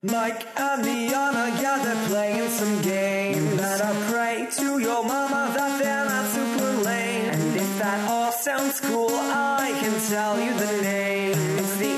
Mike and Liana, yeah, they're playing some games. Better pray to your mama that they're not super lame. And if that all sounds cool, I can tell you the name. It's the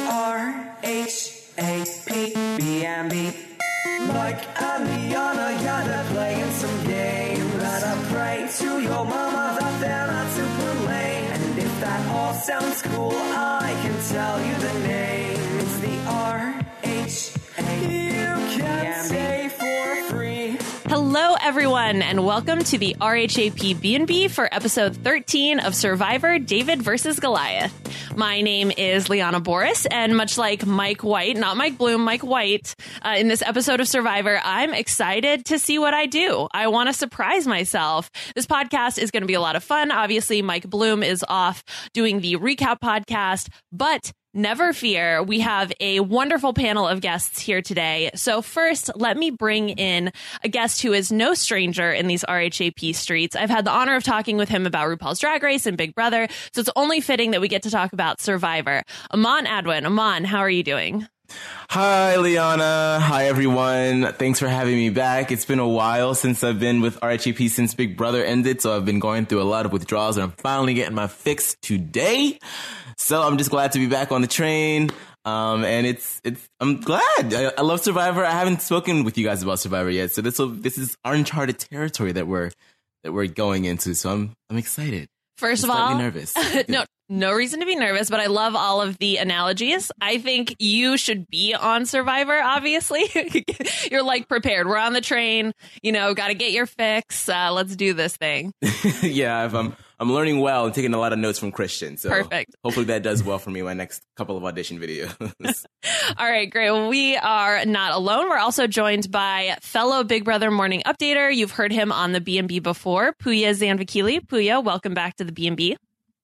RHAPBNB. Mike and Liana, yeah, they're playing some games. Better pray to your mama that they're not super lame. And if that all sounds cool, I can tell you the name. It's the RHAPBNB. You can stay for free. Hello, everyone, and welcome to the RHAP B&B for episode 13 of Survivor David vs. Goliath. My name is Liana Boris, and much like Mike White, not Mike Bloom, Mike White, in this episode of Survivor, I'm excited to see what I do. I want to surprise myself. This podcast is going to be a lot of fun. Obviously, Mike Bloom is off doing the recap podcast, but never fear, we have a wonderful panel of guests here today. So first, let me bring in a guest who is no stranger in these RHAP streets. I've had the honor of talking with him about RuPaul's Drag Race and Big Brother, so it's only fitting that we get to talk about Survivor. Aman Adwin. Aman, how are you doing? Hi, Liana. Hi, everyone. Thanks for having me back. It's been a while since I've been with RHAP since Big Brother ended, so I've been going through a lot of withdrawals, and I'm finally getting my fix today. So I'm just glad to be back on the train. And I'm glad. I love Survivor. I haven't spoken with you guys about Survivor yet, so this is uncharted territory that we're going into. So I'm excited. First of all, nervous. No reason to be nervous, but I love all of the analogies. I think you should be on Survivor, obviously. You're like prepared. We're on the train, got to get your fix. Let's do this thing. Yeah, I'm learning well and taking a lot of notes from Christian. So perfect. Hopefully that does well for me in my next couple of audition videos. All right, great. Well, we are not alone. We're also joined by fellow Big Brother Morning Updater. You've heard him on the B&B before, Pooya Zanvikili. Pooya, welcome back to the B&B.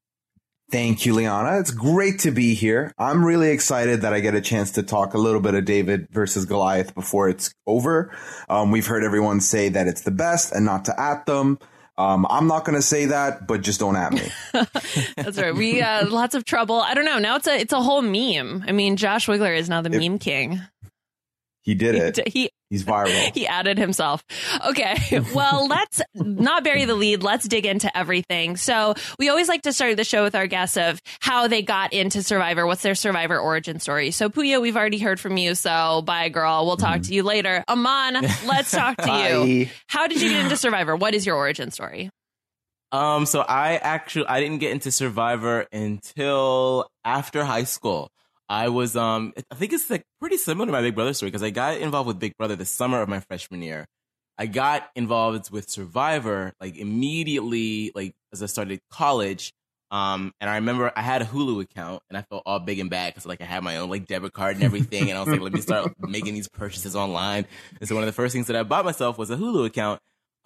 Thank you, Liana. It's great to be here. I'm really excited that I get a chance to talk a little bit of David versus Goliath before it's over. We've heard everyone say that it's the best and not to at them. I'm not going to say that, but just don't at me. That's right. We lots of trouble. I don't know. Now it's a whole meme. I mean, Josh Wigler is now the meme king. He did it. He's viral. He added himself. Okay, well, let's not bury the lead. Let's dig into everything. So we always like to start the show with our guests of how they got into Survivor. What's their Survivor origin story? So Pooya, we've already heard from you. So bye, girl. We'll talk to you later. Aman, let's talk to you. How did you get into Survivor? What is your origin story? So I didn't get into Survivor until after high school. I was, I think it's like pretty similar to my Big Brother story because I got involved with Big Brother the summer of my freshman year. I got involved with Survivor like immediately, like as I started college. And I remember I had a Hulu account and I felt all big and bad because like I had my own like debit card and everything. And I was like, let me start making these purchases online. And so one of the first things that I bought myself was a Hulu account.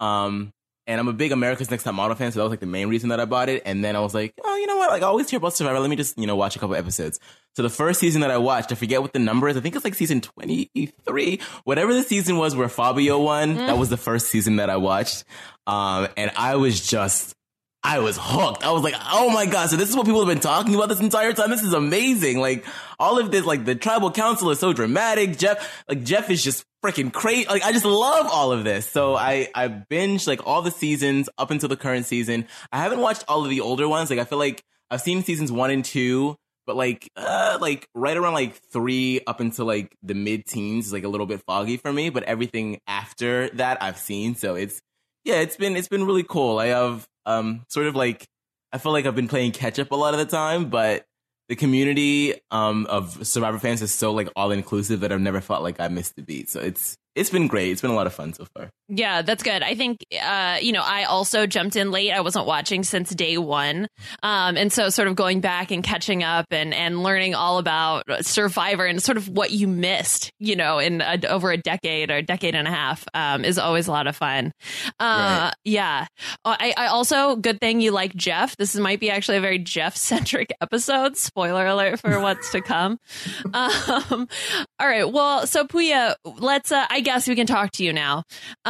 And I'm a big America's Next Top Model fan, so that was like the main reason that I bought it. And then I was like, oh, you know what? Like I always hear about Survivor. Let me just, watch a couple episodes. So the first season that I watched, I forget what the number is. I think it's like season 23. Whatever the season was where Fabio won, that was the first season that I watched. And I was hooked. I was like, oh my God. So this is what people have been talking about this entire time. This is amazing. Like all of this, like the tribal council is so dramatic. Jeff is just freaking crazy. Like I just love all of this. So I binged like all the seasons up until the current season. I haven't watched all of the older ones. Like I feel like I've seen seasons 1 and 2, but like right around like 3 up until like the mid-teens is like a little bit foggy for me. But everything after that I've seen. So it's been really cool. I have sort of like, I feel like I've been playing catch up a lot of the time, but the community of Survivor fans is so like all inclusive that I've never felt like I missed a beat. So it's been great. It's been a lot of fun so far. Yeah, that's good. I think, I also jumped in late. I wasn't watching since day one. And so sort of going back and catching up and learning all about Survivor and sort of what you missed, in over a decade or a decade and a half is always a lot of fun. Right. Yeah. I also, good thing you like Jeff. This might be actually a very Jeff-centric episode. Spoiler alert for what's to come. All right. Well, so Pooya, let's, I guess we can talk to you now.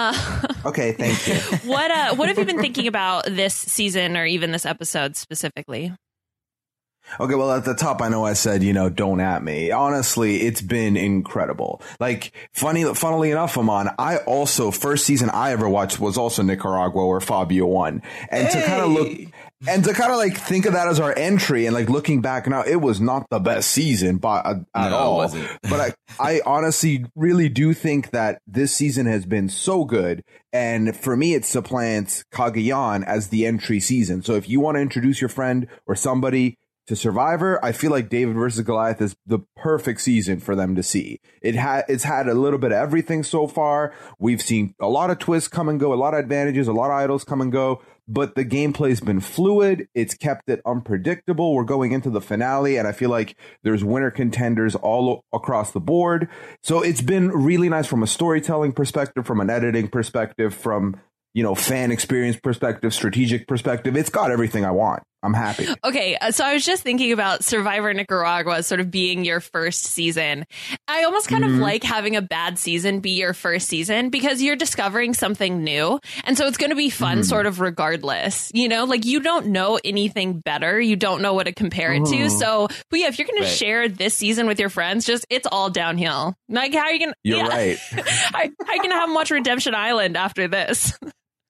Okay, thank you. What have you been thinking about this season or even this episode specifically? Okay, well, at the top, I know I said, don't at me. Honestly, it's been incredible. Like, funnily enough, Aman, first season I ever watched was also Nicaragua, where Fabio won. And to kind of like think of that as our entry and like looking back now, it was not the best season at all. It wasn't. But I honestly really do think that this season has been so good. And for me, it supplants Cagayan as the entry season. So if you want to introduce your friend or somebody to Survivor, I feel like David versus Goliath is the perfect season for them to see. It's had a little bit of everything so far. We've seen a lot of twists come and go, a lot of advantages, a lot of idols come and go, but the gameplay's been fluid. It's kept it unpredictable. We're going into the finale, and I feel like there's winner contenders all across the board. So it's been really nice from a storytelling perspective, from an editing perspective, from fan experience perspective, strategic perspective. It's got everything I want. I'm happy. Okay, so I was just thinking about Survivor Nicaragua sort of being your first season. I almost kind of like having a bad season be your first season because you're discovering something new. And so it's going to be fun sort of regardless. Like you don't know anything better. You don't know what to compare it to. So, but yeah, if you're going to share this season with your friends, it's all downhill. Like how are you going to... You're right. How are you going to have much Redemption Island after this?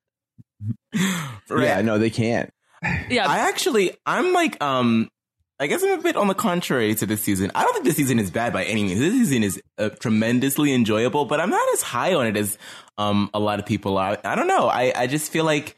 Right. Yeah, no, they can't. Yeah, I'm like, I guess I'm a bit on the contrary to this season. I don't think this season is bad by any means. This season is tremendously enjoyable, but I'm not as high on it as a lot of people are. I don't know. I just feel like,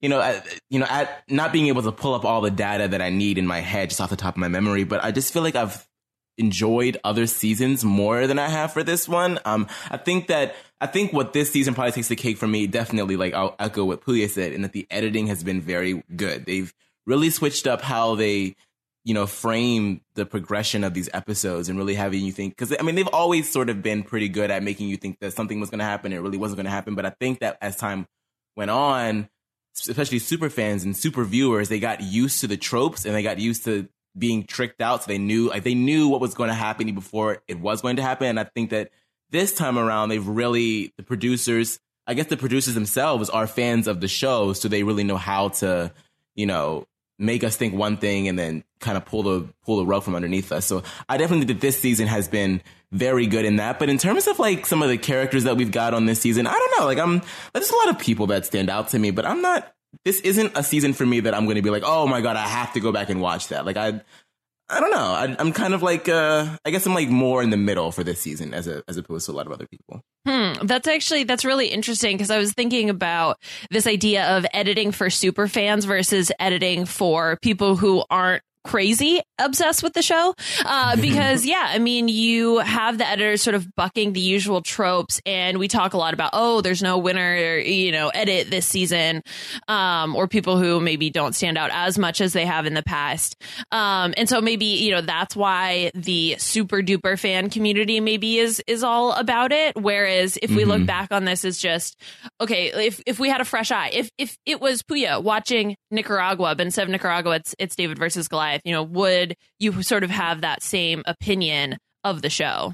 at not being able to pull up all the data that I need in my head just off the top of my memory, but I just feel like I've enjoyed other seasons more than I have for this one. I think what this season probably takes the cake for me, definitely, like I'll echo what Puya said, and that the editing has been very good. They've really switched up how they, frame the progression of these episodes and really having you think, because I mean, they've always sort of been pretty good at making you think that something was going to happen. It really wasn't going to happen. But I think that as time went on, especially super fans and super viewers, they got used to the tropes and they got used to being tricked out. So they knew what was going to happen even before it was going to happen. And I think that this time around, the producers themselves are fans of the show. So they really know how to, make us think one thing and then kind of pull the rug from underneath us. So I definitely think that this season has been very good in that. But in terms of like some of the characters that we've got on this season, I don't know, like there's a lot of people that stand out to me, but this isn't a season for me that I'm going to be like, oh my God, I have to go back and watch that. Like, I don't know. I'm kind of like, I guess I'm like more in the middle for this season as opposed to a lot of other people. That's really interesting because I was thinking about this idea of editing for super fans versus editing for people who aren't crazy obsessed with the show because you have the editors sort of bucking the usual tropes, and we talk a lot about there's no winner edit this season, or people who maybe don't stand out as much as they have in the past, and so maybe that's why the super duper fan community maybe is all about it, whereas if we look back on this, it's just okay, if we had a fresh eye, if it was Puya watching Nicaragua, but instead of Nicaragua it's David versus Goliath, would you sort of have that same opinion of the show?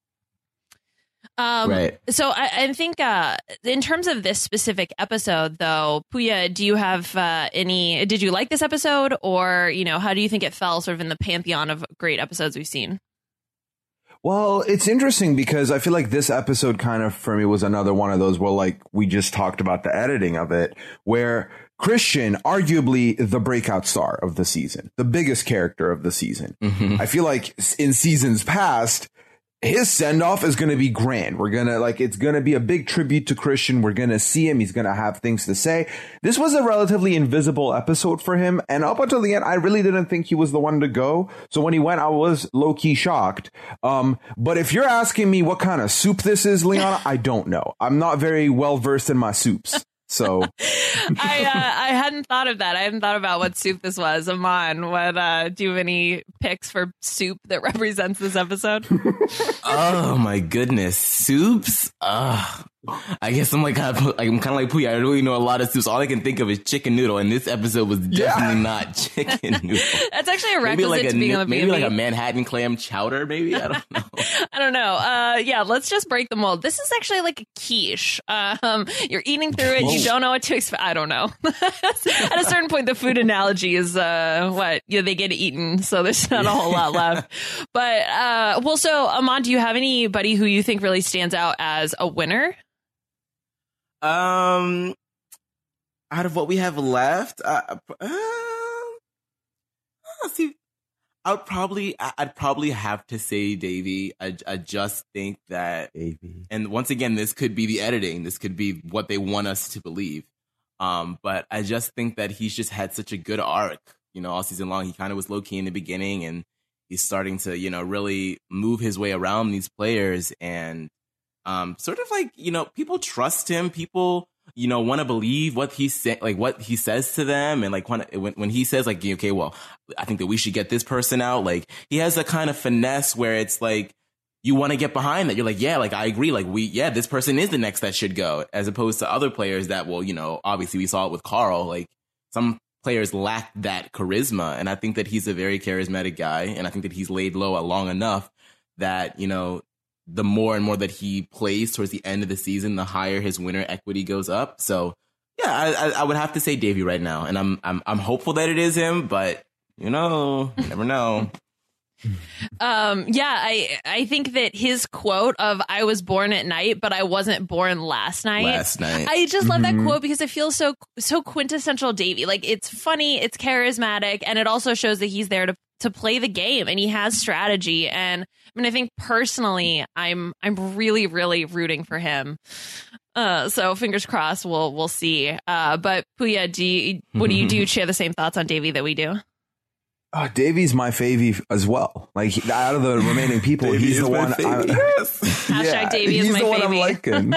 Right. So I think in terms of this specific episode, though, Puya, do you have did you like this episode, or, how do you think it fell sort of in the pantheon of great episodes we've seen? Well, it's interesting because I feel like this episode kind of, for me, was another one of those where, like, we just talked about the editing of it, where Christian, arguably the breakout star of the season, the biggest character of the season. I feel like in seasons past, his send-off is going to be grand. It's going to be a big tribute to Christian. We're going to see him. He's going to have things to say. This was a relatively invisible episode for him. And up until the end, I really didn't think he was the one to go. So when he went, I was low-key shocked. But if you're asking me what kind of soup this is, Liana, I don't know. I'm not very well-versed in my soups. So I hadn't thought of that. I hadn't thought about what soup this was. Aman, do you have any picks for soup that represents this episode? Oh my goodness, soups. I guess I'm kind of like Pooya. I really know a lot of soups. All I can think of is chicken noodle, and this episode was definitely not chicken noodle. That's actually a requisite to being on the maybe like a Manhattan clam chowder. Maybe I don't know. I don't know. Yeah, let's just break the mold. This is actually like a quiche. You're eating through it. You don't know what to expect. I don't know. At a certain point, the food analogy is they get eaten, so there's not a whole lot left. But so Aman, do you have anybody who you think really stands out as a winner? Out of what we have left, see, I'd probably have to say Davey. I just think that, and once again, this could be the editing. This could be what they want us to believe. But I just think that he's just had such a good arc, all season long. He kind of was low key in the beginning, and he's starting to, really move his way around these players and. Sort of like, people trust him. People, want to believe what he what he says to them. And like when he says like, okay, well, I think that we should get this person out. Like he has a kind of finesse where it's like, you want to get behind that. You're like, yeah, like I agree. Like this person is the next that should go, as opposed to other players that obviously we saw it with Carl. Like some players lack that charisma. And I think that he's a very charismatic guy. And I think that he's laid low long enough that, the more and more that he plays towards the end of the season, the higher his winner equity goes up. So, yeah, I would have to say Davey right now, and I'm hopeful that it is him, but you never know. I think that his quote of "I was born at night, but I wasn't born last night." I just love that quote because it feels so quintessential Davey. Like it's funny, it's charismatic, and it also shows that he's there to play the game and he has strategy. And I think personally, I'm really, really rooting for him. So fingers crossed, we'll see. But Pooya, what do you do? Share the same thoughts on Davey that we do? Davey's my favy as well. Like out of the remaining people, he's the one. Hashtag Davey is my favy. He's the one I'm liking.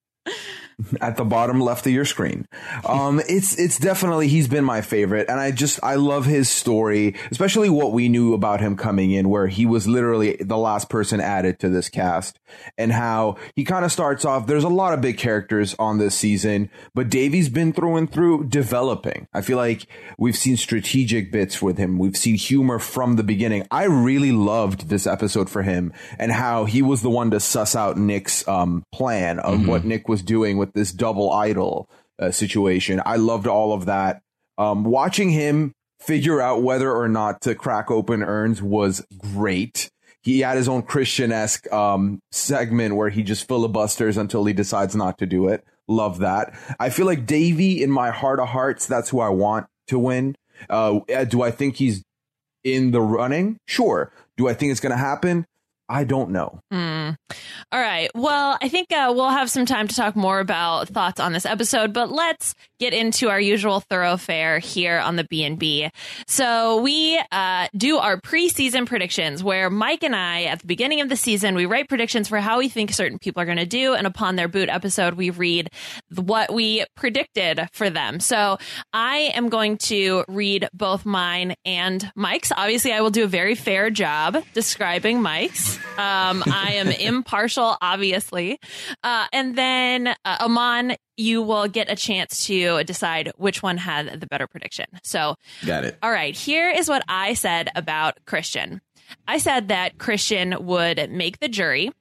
At the bottom left of your screen. It's definitely, he's been my favorite. And I love his story, especially what we knew about him coming in, where he was literally the last person added to this cast, and how he kind of starts off. There's a lot of big characters on this season, but Davey's been through and through developing. I feel like we've seen strategic bits with him. We've seen humor from the beginning. I really loved this episode for him and how he was the one to suss out Nick's plan of what Nick was doing with this double idol situation. I loved all of that. Watching him figure out whether or not to crack open urns was great. He had his own Christian-esque segment where he just filibusters until he decides not to do it. Love that. I feel like Davey, in my heart of hearts, that's who I want to win. Do I think he's in the running? Sure. Do I think it's going to happen? I don't know. All right. Well, I think we'll have some time to talk more about thoughts on this episode, but let's get into our usual thoroughfare here on the B&B. So we do our preseason predictions, where Mike and I, at the beginning of the season, we write predictions for how we think certain people are going to do. And upon their boot episode, we read what we predicted for them. So I am going to read both mine and Mike's. Obviously, I will do a very fair job describing Mike's. I am impartial, obviously. And then, Aman, you will get a chance to decide which one had the better prediction. So, got it. All right. Here is what I said about Christian. I said that Christian would make the jury.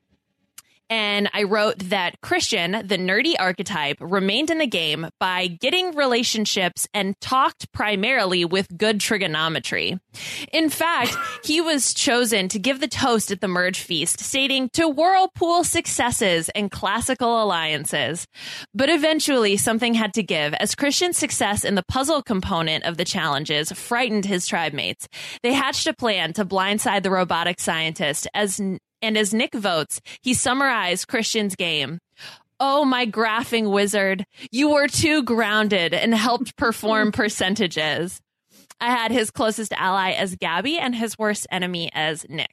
And I wrote that Christian, the nerdy archetype, remained in the game by getting relationships and talked primarily with good trigonometry. In fact, he was chosen to give the toast at the merge feast, stating to whirlpool successes and classical alliances. But eventually something had to give, as Christian's success in the puzzle component of the challenges frightened his tribe mates. They hatched a plan to blindside the robotic scientist, and as Nick votes, he summarized Christian's game. Oh, my graphing wizard, you were too grounded and helped perform percentages. I had his closest ally as Gabby and his worst enemy as Nick.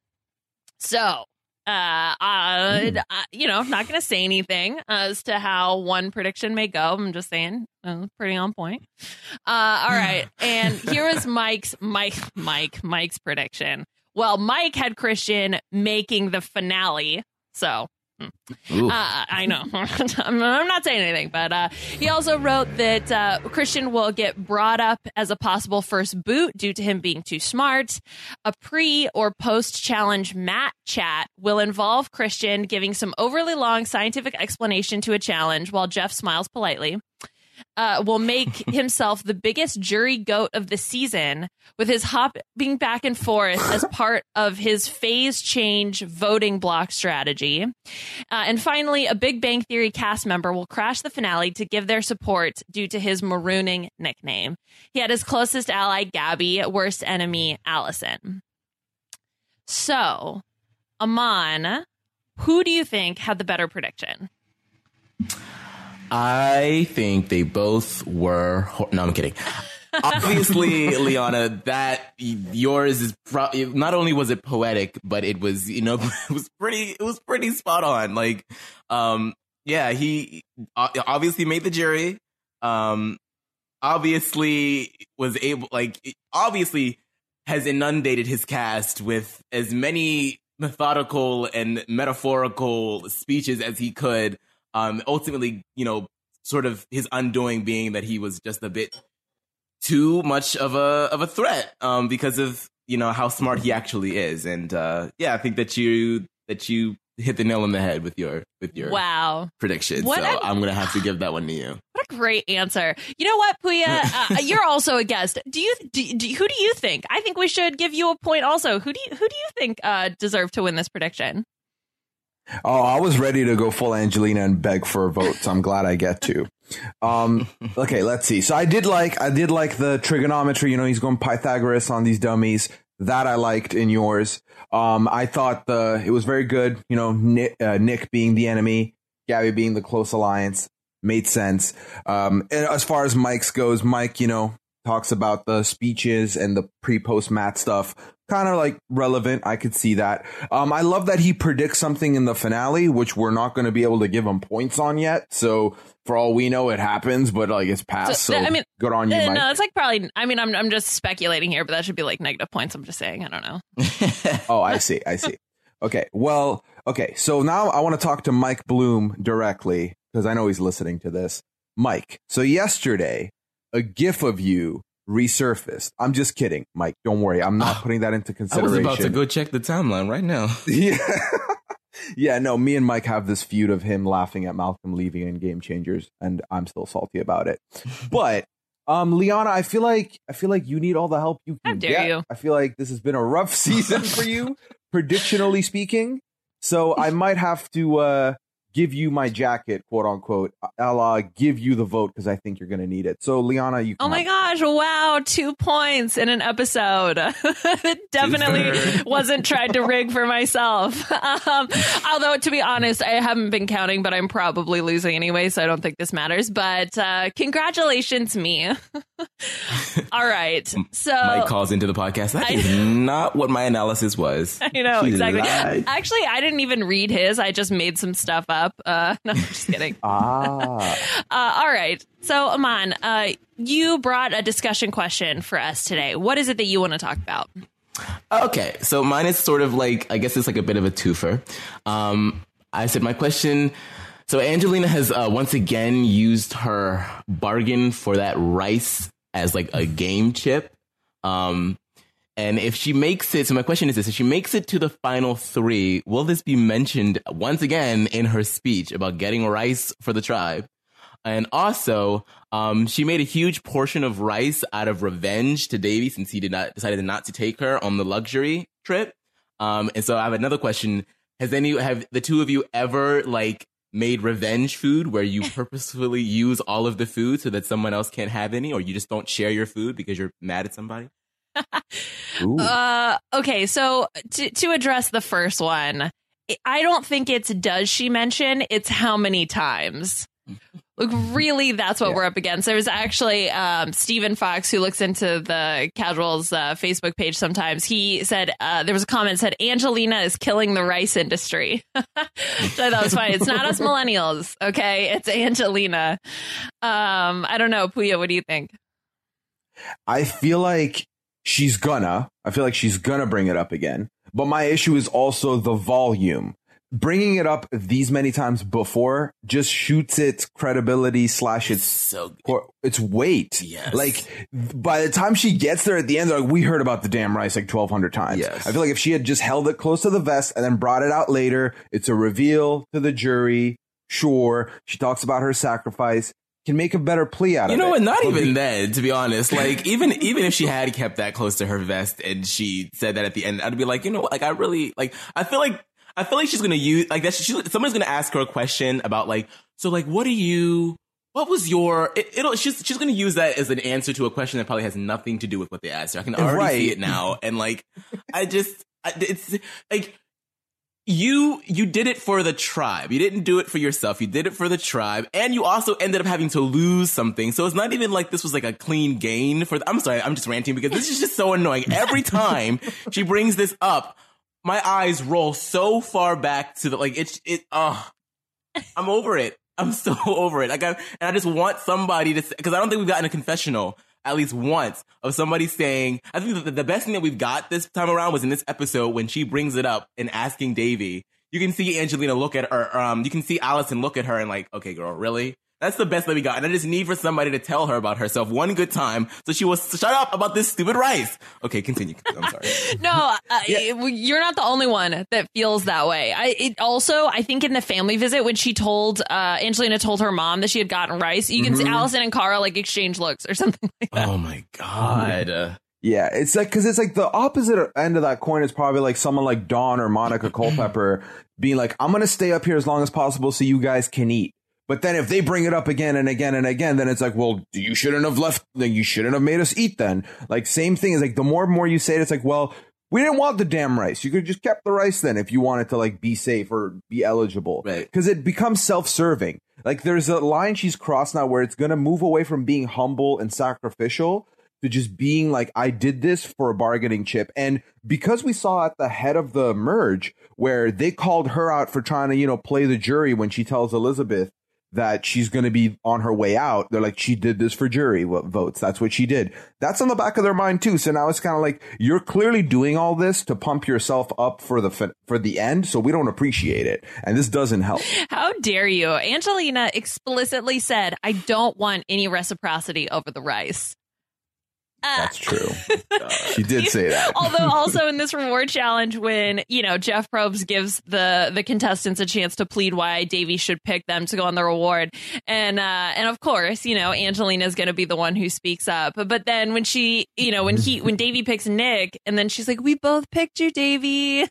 So, not going to say anything as to how one prediction may go. I'm just saying, pretty on point. All right. And here was Mike's prediction. Well, Mike had Christian making the finale. So I know. I'm not saying anything, but he also wrote that Christian will get brought up as a possible first boot due to him being too smart. A pre or post challenge mat chat will involve Christian giving some overly long scientific explanation to a challenge while Jeff smiles politely. Will make himself the biggest jury goat of the season with his hopping back and forth as part of his phase change voting block strategy. And finally, a Big Bang Theory cast member will crash the finale to give their support due to his marooning nickname. He had his closest ally, Gabby, worst enemy, Allison. So, Aman, who do you think had the better prediction? I think they both were. No, I'm kidding. Obviously, Liana, that yours is not only was it poetic, but it was, it was pretty spot on. Like, yeah, he obviously made the jury. Obviously was able, obviously has inundated his cast with as many methodical and metaphorical speeches as he could. Ultimately, sort of his undoing being that he was just a bit too much of a threat because of how smart he actually is. And yeah, I think that you hit the nail on the head with your wow prediction. I'm gonna have to give that one to you. What a great answer. You know what, Puya? You're also a guest. Who do you think? I think we should give you a point also. Who do you think deserved to win this prediction? Oh, I was ready to go full Angelina and beg for a vote, so I'm glad I get to. Okay, let's see. So I did like the trigonometry. He's going Pythagoras on these dummies. That I liked in yours. I thought it was very good. Nick being the enemy, Gabby being the close alliance, made sense. And as far as Mike's goes, Mike, talks about the speeches and the pre-post mat stuff. Kind of like relevant. I could see that. I love that he predicts something in the finale, which we're not going to be able to give him points on yet. So for all we know, it happens, but it's past. So good on you, Mike. No, it's probably, I'm just speculating here, but that should be negative points. I'm just saying. I don't know. Oh, I see. Okay. Well, okay. So now I want to talk to Mike Bloom directly because I know he's listening to this. Mike. So yesterday, a GIF of you resurfaced. I'm just kidding, Mike. Don't worry. I'm not putting that into consideration. I was about to go check the timeline right now. Yeah. Yeah, no, me and Mike have this feud of him laughing at Malcolm leaving in Game Changers, and I'm still salty about it. But Liana, I feel like you need all the help you can get. How dare you? I feel like this has been a rough season for you, predictionally speaking. So I might have to give you my jacket, quote unquote. I'll give you the vote because I think you're going to need it. So, Liana, you can. Oh my gosh. Wow. 2 points in an episode. It definitely wasn't tried to rig for myself. Although, to be honest, I haven't been counting, but I'm probably losing anyway, so I don't think this matters. But congratulations, me. All right. So Mike calls into the podcast. That is not what my analysis was. I know, exactly. Actually, I didn't even read his. I just made some stuff up. No, I'm just kidding. All right. So, Aman, you brought a discussion question for us today. What is it that you want to talk about? Okay. So mine is sort of I guess it's a bit of a twofer. I said my question. So Angelina has once again used her bargain for that rice as a game chip. And if she makes it, so my question is this, if she makes it to the final 3, will this be mentioned once again in her speech about getting rice for the tribe? And also, she made a huge portion of rice out of revenge to Davy since he decided not to take her on the luxury trip. And so I have another question. Have the two of you ever made revenge food where you purposefully use all of the food so that someone else can't have any, or you just don't share your food because you're mad at somebody? Okay, so to address the first one, I don't think it's does she mention, it's how many times. Really, that's what we're up against. There was actually Stephen Fox, who looks into the Casuals Facebook page sometimes. He said there was a comment that said Angelina is killing the rice industry. So I thought was funny. It's not us millennials, okay? It's Angelina. I don't know, Puya, what do you think? I feel like she's gonna bring it up again. But my issue is also the volume. bringing it up these many times before just shoots its credibility / its weight. Yes. Like by the time she gets there at the end, they're like, we heard about the damn rice like 1,200 times. Yes. I feel like if she had just held it close to the vest and then brought it out later, it's a reveal to the jury. Sure. She talks about her sacrifice. Can make a better plea out of it. You know what? Not even then, to be honest. Like, even if she had kept that close to her vest and she said that at the end, I'd be like, you know what? Like, I really, like, I feel like she's going to use, like, that somebody's going to ask her a question about, like, so, like, what was your, she's going to use that as an answer to a question that probably has nothing to do with what they asked her. I can already see it now. And, like, it's, like, You did it for the tribe. You didn't do it for yourself. You did it for the tribe. And you also ended up having to lose something. So it's not even like this was like a clean gain I'm sorry, I'm just ranting because this is just so annoying. Every time she brings this up, my eyes roll so far back to I'm over it. I'm so over it. And I just want somebody to, because I don't think we've gotten a confessional at least once of somebody saying, I think the best thing that we've got this time around was in this episode when she brings it up and asking Davy. You can see Angelina look at her, you can see Allison look at her and like, okay, girl, really? That's the best that we got. And I just need for somebody to tell her about herself one good time. So she will shut up about this stupid rice. Okay, continue. I'm sorry. No, you're not the only one that feels that way. I think in the family visit when she told, Angelina told her mom that she had gotten rice, you can see Allison and Cara like exchange looks or something like that. Oh my God. Yeah, it's like, because it's like the opposite end of that coin is probably like someone like Dawn or Monica Culpepper being like, I'm going to stay up here as long as possible so you guys can eat. But then if they bring it up again and again and again, then it's like, well, you shouldn't have left. Like, you shouldn't have made us eat then. Like, same thing is like the more and more you say it, it's like, well, we didn't want the damn rice. You could have just kept the rice then if you wanted to like be safe or be eligible. Right. Because it becomes self-serving. Like there's a line she's crossed now where it's going to move away from being humble and sacrificial to just being like, I did this for a bargaining chip. And because we saw at the head of the merge where they called her out for trying to, you know, play the jury when she tells Elizabeth that she's going to be on her way out. They're like, she did this for jury votes. That's what she did. That's on the back of their mind too. So now it's kind of like, you're clearly doing all this to pump yourself up for the end. So we don't appreciate it. And this doesn't help. How dare you? Angelina explicitly said, I don't want any reciprocity over the rice. That's true. She did say that. Although also in this reward challenge, when, you know, Jeff Probst gives the contestants a chance to plead why Davy should pick them to go on the reward. And of course, you know, Angelina's going to be the one who speaks up. But then when she, you know, when Davy picks Nick and then she's like, we both picked you, Davy.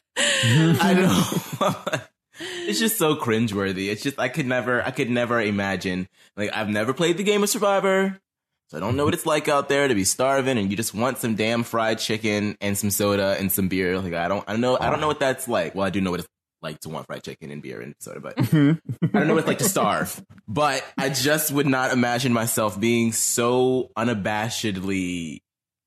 I know. It's just so cringeworthy. It's just, I could never imagine. Like, I've never played the game of Survivor. So I don't know what it's like out there to be starving and you just want some damn fried chicken and some soda and some beer. Like, I don't know what that's like. Well, I do know what it's like to want fried chicken and beer and soda, but I don't know what it's like to starve. But I just would not imagine myself being so unabashedly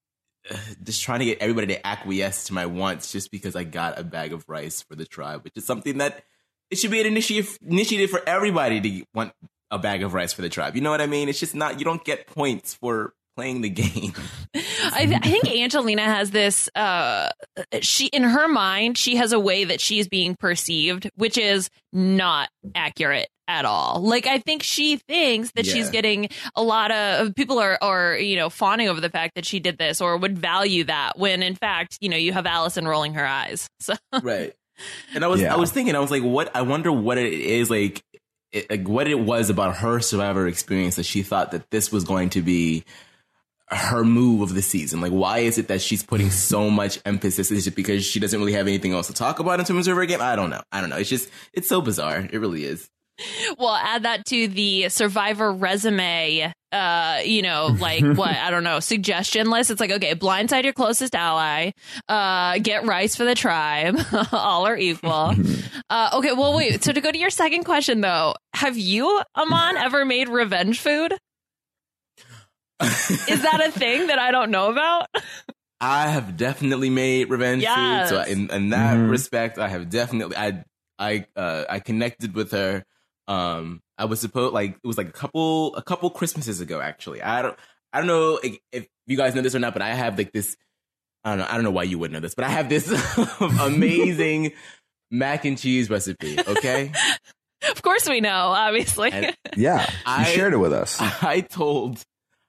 just trying to get everybody to acquiesce to my wants just because I got a bag of rice for the tribe, which is something that it should be an initiative for everybody to want a bag of rice for the tribe. You know what I mean? It's just not, you don't get points for playing the game. I think Angelina has this, she, in her mind, she has a way that she's being perceived, which is not accurate at all. Like, I think she thinks that she's getting a lot of people are, you know, fawning over the fact that she did this or would value that when in fact, you know, you have Allison rolling her eyes. So. Right. And I was thinking, I was like, I wonder what it is, like what it was about her Survivor experience that she thought that this was going to be her move of the season. Like, why is it that she's putting so much emphasis? Is it because she doesn't really have anything else to talk about in terms of her game? I don't know. It's so bizarre. It really is. Well, add that to the Survivor resume, you know, like what, I don't know, suggestion list. It's like, okay, blindside your closest ally, get rice for the tribe. All are equal. Okay, well, wait. So to go to your second question, though, have you, Aman, ever made revenge food? Is that a thing that I don't know about? I have definitely made revenge food. So in that respect, I have definitely, I connected with her. I was supposed, like, it was like a couple Christmases ago, actually. I don't know if you guys know this or not, but I have like this, I don't know why you wouldn't know this, but I have this amazing mac and cheese recipe, okay? Of course we know, obviously. And Yeah, you shared it with us. I told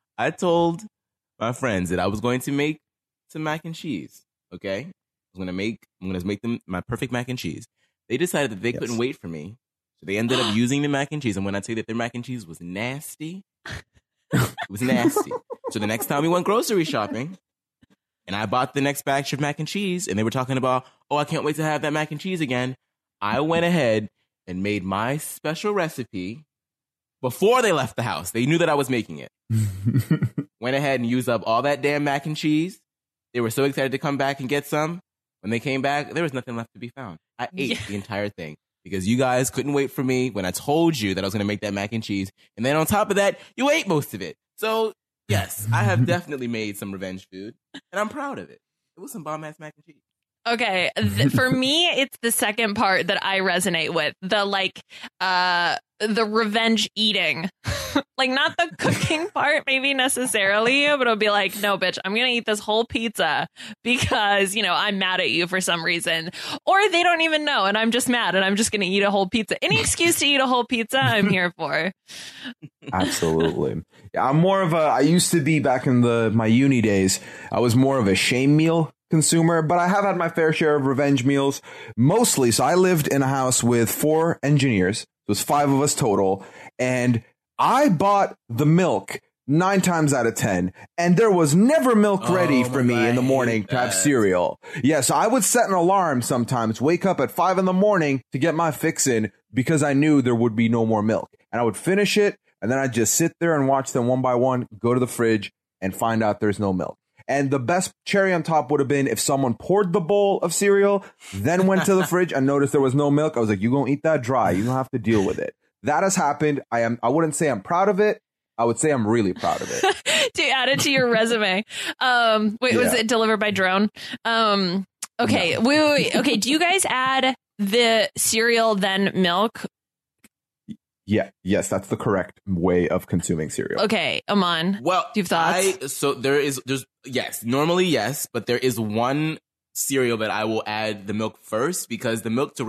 my friends that I was going to make some mac and cheese, okay? I'm going to make them my perfect mac and cheese. They decided that they couldn't wait for me. So they ended up using the mac and cheese. And when I tell you that their mac and cheese was nasty, it was nasty. So the next time we went grocery shopping and I bought the next batch of mac and cheese and they were talking about, oh, I can't wait to have that mac and cheese again. I went ahead and made my special recipe before they left the house. They knew that I was making it. Went ahead and used up all that damn mac and cheese. They were so excited to come back and get some. When they came back, there was nothing left to be found. I ate the entire thing because you guys couldn't wait for me when I told you that I was going to make that mac and cheese. And then on top of that, you ate most of it. So, yes, I have definitely made some revenge food, and I'm proud of it. It was some bomb-ass mac and cheese. Okay, for me, it's the second part that I resonate with. The revenge eating. Like, not the cooking part, maybe necessarily, but it'll be like, no, bitch, I'm going to eat this whole pizza because, I'm mad at you for some reason. Or they don't even know, and I'm just mad, and I'm just going to eat a whole pizza. Any excuse to eat a whole pizza, I'm here for. Absolutely. Yeah, I used to be back in my uni days, I was more of a shame meal consumer, but I have had my fair share of revenge meals, mostly. So I lived in a house with 4 engineers. It was 5 of us total. And I bought the milk 9 times out of 10. And there was never milk ready for me in the morning to have cereal. Yeah, so I would set an alarm sometimes, wake up at 5 in the morning to get my fix in because I knew there would be no more milk. And I would finish it. And then I'd just sit there and watch them one by one, go to the fridge and find out there's no milk. And the best cherry on top would have been if someone poured the bowl of cereal, then went to the fridge and noticed there was no milk. I was like, you're going to eat that dry. You don't have to deal with it. That has happened. I wouldn't say I'm proud of it. I would say I'm really proud of it. To add it to your resume. Was it delivered by drone? Okay. No. Wait. Okay. Do you guys add the cereal, then milk? Yeah. Yes, that's the correct way of consuming cereal. Okay, Aman. Well, do you have thoughts? Yes, normally yes, but there is one cereal that I will add the milk first because the milk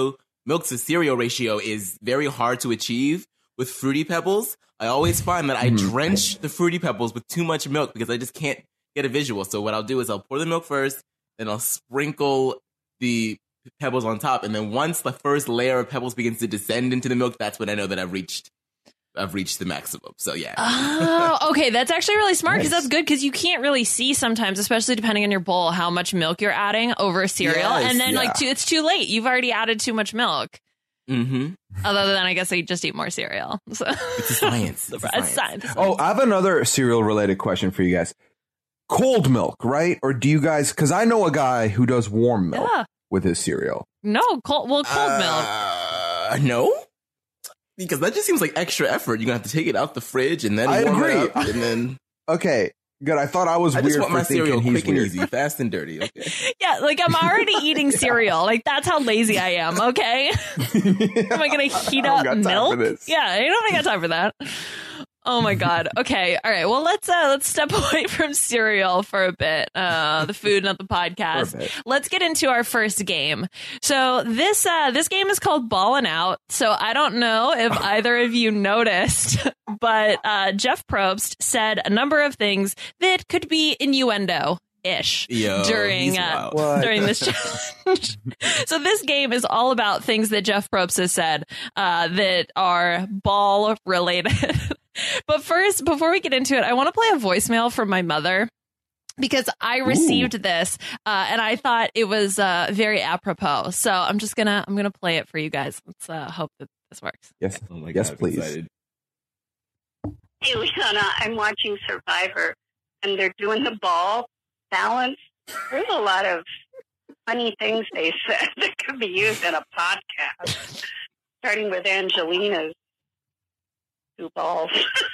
to cereal ratio is very hard to achieve with Fruity Pebbles. I always find that I drench the Fruity Pebbles with too much milk because I just can't get a visual. So what I'll do is I'll pour the milk first, then I'll sprinkle the Pebbles on top, and then once the first layer of Pebbles begins to descend into the milk, that's when I know that I've reached the maximum. So yeah. Oh, okay, that's actually really smart because that's good because you can't really see sometimes, especially depending on your bowl, how much milk you're adding over cereal, and then it's too late. You've already added too much milk. Mm-hmm. Other than I guess I just eat more cereal. So. It's a science. It's science. Oh, I have another cereal related question for you guys. Cold milk, right? Or do you guys? Because I know a guy who does warm milk. Yeah. With his cereal. No, cold milk. No, because that just seems like extra effort. You're gonna have to take it out the fridge and then I agree. It up and then okay, good. I thought I was weird for my cereal he's quick weird. and easy, fast and dirty. Okay. Yeah, like I'm already eating cereal. Like that's how lazy I am. Okay, am I gonna heat up milk? Yeah, I don't think I got time for that. Oh my God. Okay. All right. Well, let's step away from cereal for a bit. The food, not the podcast. Let's get into our first game. So this game is called Ballin' Out. So I don't know if either of you noticed, but Jeff Probst said a number of things that could be innuendo-ish during this challenge. So this game is all about things that Jeff Probst has said that are ball related. But first, before we get into it, I want to play a voicemail from my mother because I received this and I thought it was very apropos. So I'm gonna play it for you guys. Let's hope that this works. Yes, oh my yes, God, please. Excited. Hey, Liana, I'm watching Survivor, and they're doing the ball balance. There's a lot of funny things they said that could be used in a podcast, starting with Angelina's 2 balls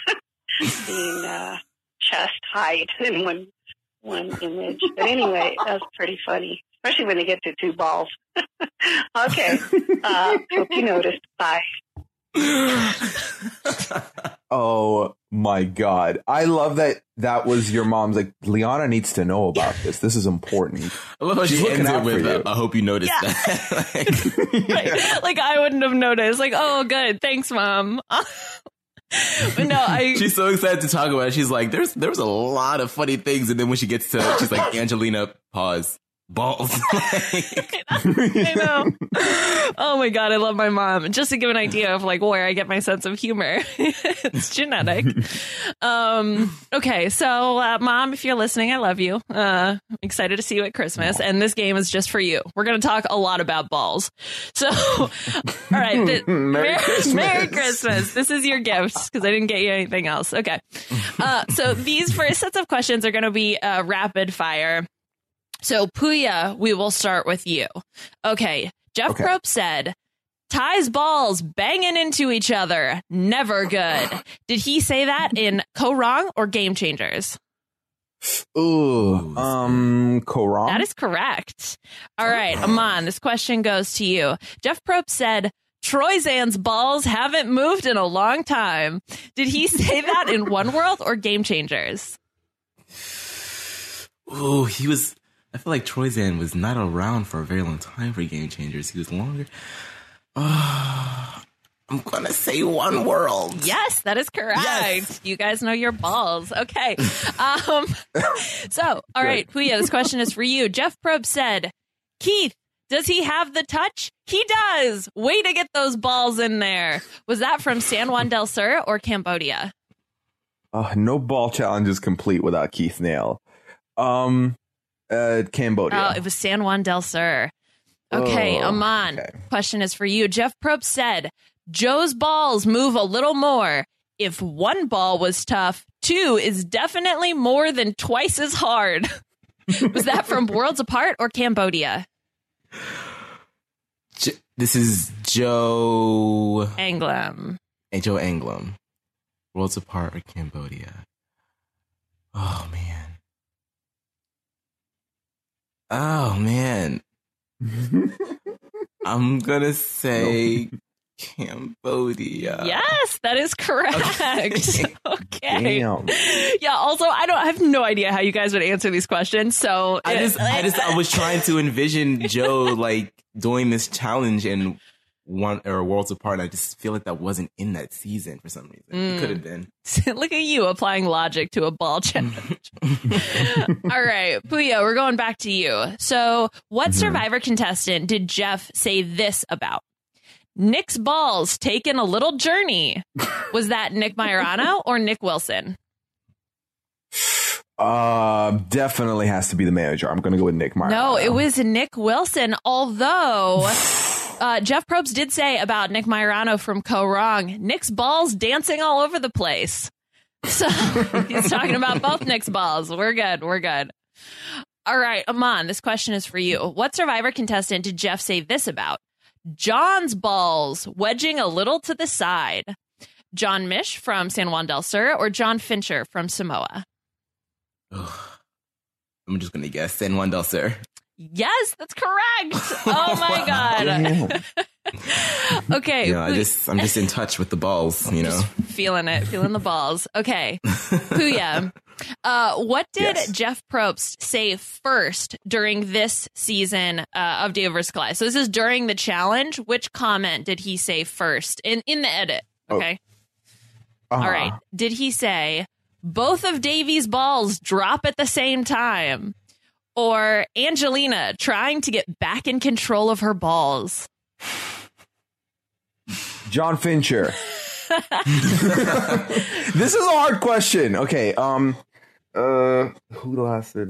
being chest height in one image. But anyway, that's pretty funny, especially when they get to 2 balls. Okay, hope you noticed. Bye. Oh My God. I love that was your mom's like, Liana needs to know about this. This is important. I love how She's she looking ends it out for with, you. I hope you noticed that. Right. Like I wouldn't have noticed. Like, oh, good. Thanks, Mom. But no, She's so excited to talk about it. She's like, there was a lot of funny things. And then when she gets to, she's like, Angelina, pause. Balls. I know. Oh my God, I love my mom. Just to give an idea of like where I get my sense of humor. It's genetic. Okay, so Mom, if you're listening, I love you. Excited to see you at Christmas. And this game is just for you. We're going to talk a lot about balls. So, all right. Merry Christmas. This is your gift because I didn't get you anything else. Okay. So these first sets of questions are going to be rapid fire. So, Puya, we will start with you. Okay. Jeff Probst said, Ty's balls banging into each other. Never good. Did he say that in Co-Wrong or Game Changers? Ooh. Co-Wrong? That is correct. All right, Aman, this question goes to you. Jeff Probst said, Troyzan's balls haven't moved in a long time. Did he say that in One World or Game Changers? Ooh, I feel like Troyzan was not around for a very long time for Game Changers. He was longer. I'm going to say One World. Yes, that is correct. Yes. You guys know your balls. Okay. So, all right, Puya, this question is for you. Jeff Probst said, Keith, does he have the touch? He does. Way to get those balls in there. Was that from San Juan del Sur or Cambodia? No ball challenge is complete without Keith Nail. Cambodia. Oh, it was San Juan del Sur. Okay, Aman, question is for you. Jeff Probst said, Joe's balls move a little more. If one ball was tough, two is definitely more than twice as hard. Was that from Worlds Apart or Cambodia? This is Joe Anglam. Joe Anglam. Worlds Apart or Cambodia. Oh, man. I'm going to say Cambodia. Yes, that is correct. Okay. Damn. Yeah, also, I have no idea how you guys would answer these questions. So I was trying to envision Joe like doing this challenge in Worlds Apart. I just feel like that wasn't in that season for some reason. It could have been. Look at you applying logic to a ball challenge. All right, Puya, we're going back to you. So what Survivor contestant did Jeff say this about? Nick's balls taking a little journey. Was that Nick Majorano or Nick Wilson? Definitely has to be the manager. I'm going to go with Nick Majorano. No, it was Nick Wilson, although Jeff Probst did say about Nick Majorano from Co-Wrong, Nick's balls dancing all over the place. So he's talking about both Nick's balls. We're good. All right, Aman, this question is for you. What Survivor contestant did Jeff say this about? John's balls wedging a little to the side. John Mish from San Juan del Sur or John Fincher from Samoa? I'm just going to guess San Juan del Sur. Yes, that's correct. Oh my God. Okay. I'm just in touch with the balls, you know. Feeling the balls. Okay. Puya, what did Jeff Probst say first during this season of David vs. Goliath? So this is during the challenge. Which comment did he say first in the edit? Okay. All right. Did he say, both of Davy's balls drop at the same time? Or Angelina trying to get back in control of her balls? John Fincher. This is a hard question. Okay. Who do I say?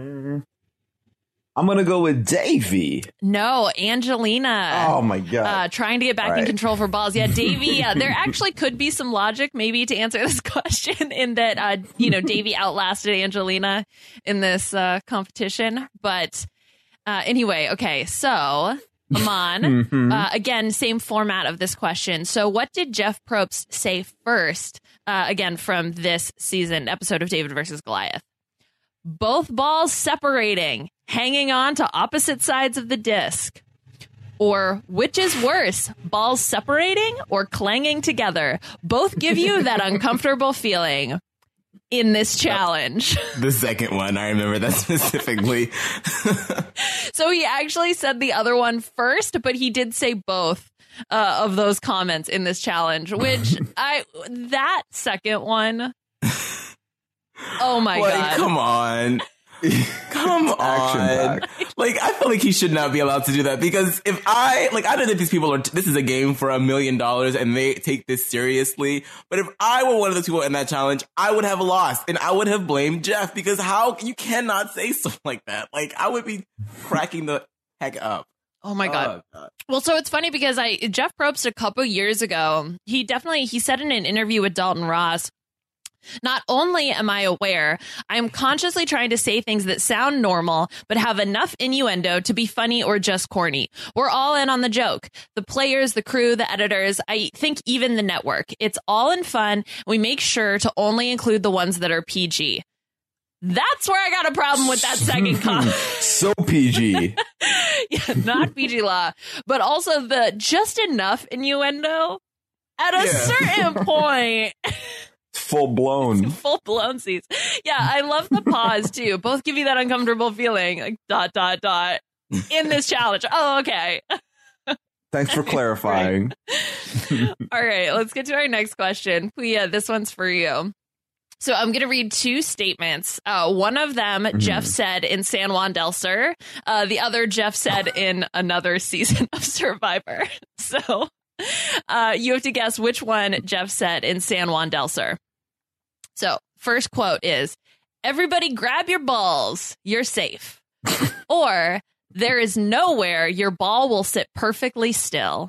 I'm gonna go with Davy. No, Angelina. Oh my God. Trying to get back in control of her balls. Yeah, Davy. There actually could be some logic maybe to answer this question in that Davy outlasted Angelina in this competition. But anyway, okay, so Aman, again, same format of this question. So what did Jeff Probst say first, again, from this season episode of David versus Goliath? Both balls separating, hanging on to opposite sides of the disc. Or which is worse, balls separating or clanging together? Both give you that uncomfortable feeling in this challenge. The second one, I remember that specifically. So he actually said the other one first, but he did say both of those comments in this challenge, which that second one. Oh my God. Come on. Come on. Like, I feel like he should not be allowed to do that, because if I know that these people this is a game for $1 million and they take this seriously. But if I were one of those people in that challenge, I would have lost and I would have blamed Jeff, because you cannot say something like that. Like, I would be cracking the heck up. Oh my God. Well, so it's funny because Jeff Probst a couple years ago, he said in an interview with Dalton Ross, not only am I aware, I am consciously trying to say things that sound normal, but have enough innuendo to be funny or just corny. We're all in on the joke. The players, the crew, the editors, I think even the network. It's all in fun. We make sure to only include the ones that are PG. That's where I got a problem with that second comment. So PG. Yeah, not PG law, but also the just enough innuendo at a certain point. Full blown seas. Yeah, I love the pause too. Both give you that uncomfortable feeling, like ... in this challenge. Oh, okay. Thanks for clarifying. All right, let's get to our next question. Puya, this one's for you. So I'm going to read two statements. One of them, Jeff said in San Juan del Sur. The other, Jeff said in another season of Survivor. So you have to guess which one Jeff said in San Juan del Sur. So first quote is, "Everybody grab your balls. You're safe." Or, "There is nowhere your ball will sit perfectly still."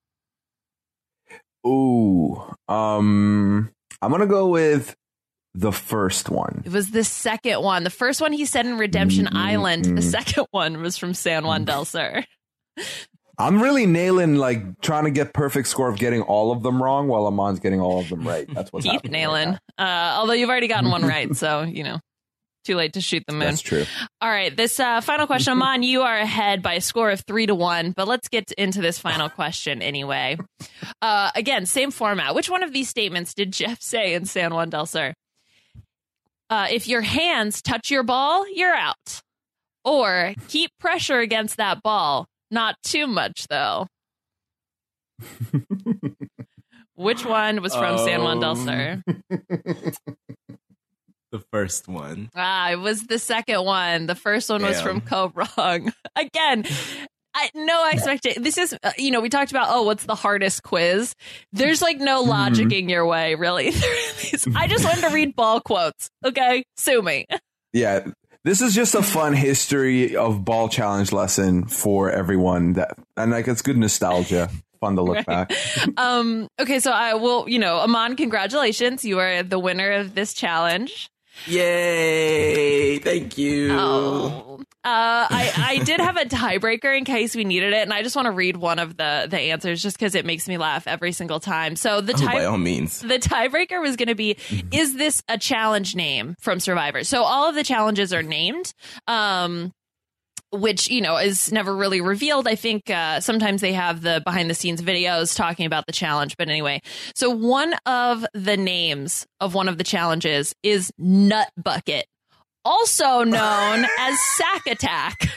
Ooh. I'm going to go with the first one. It was the second one. The first one he said in Redemption Island. The second one was from San Juan del Sur. I'm really nailing, trying to get perfect score of getting all of them wrong while Amon's getting all of them right. That's what's happening. Keep nailing. Although you've already gotten one right, so, too late to shoot the moon. That's true. All right, this final question, Amon, you are ahead by a score of 3-1, but let's get into this final question anyway. Again, same format. Which one of these statements did Jeff say in San Juan del Sur? If your hands touch your ball, you're out. Or keep pressure against that ball. Not too much, though. Which one was from San Juan del Sur? The first one. It was the second one. The first one was from Co Wrong. Again, no expectation. This is, we talked about, what's the hardest quiz? There's no logicking your way, really. I just wanted to read ball quotes. Okay, sue me. Yeah. This is just a fun history of ball challenge lesson for everyone and it's good nostalgia. Fun to look back. Okay, so I will, Amon, congratulations. You are the winner of this challenge. Yay! Thank you. Oh. I did have a tiebreaker in case we needed it, and I just want to read one of the answers just because it makes me laugh every single time. So by all means, the tiebreaker was going to be: is this a challenge name from Survivor? So all of the challenges are named. Which, is never really revealed. I think sometimes they have the behind the scenes videos talking about the challenge. But anyway, so one of the names of one of the challenges is Nut Bucket, also known as Sack Attack.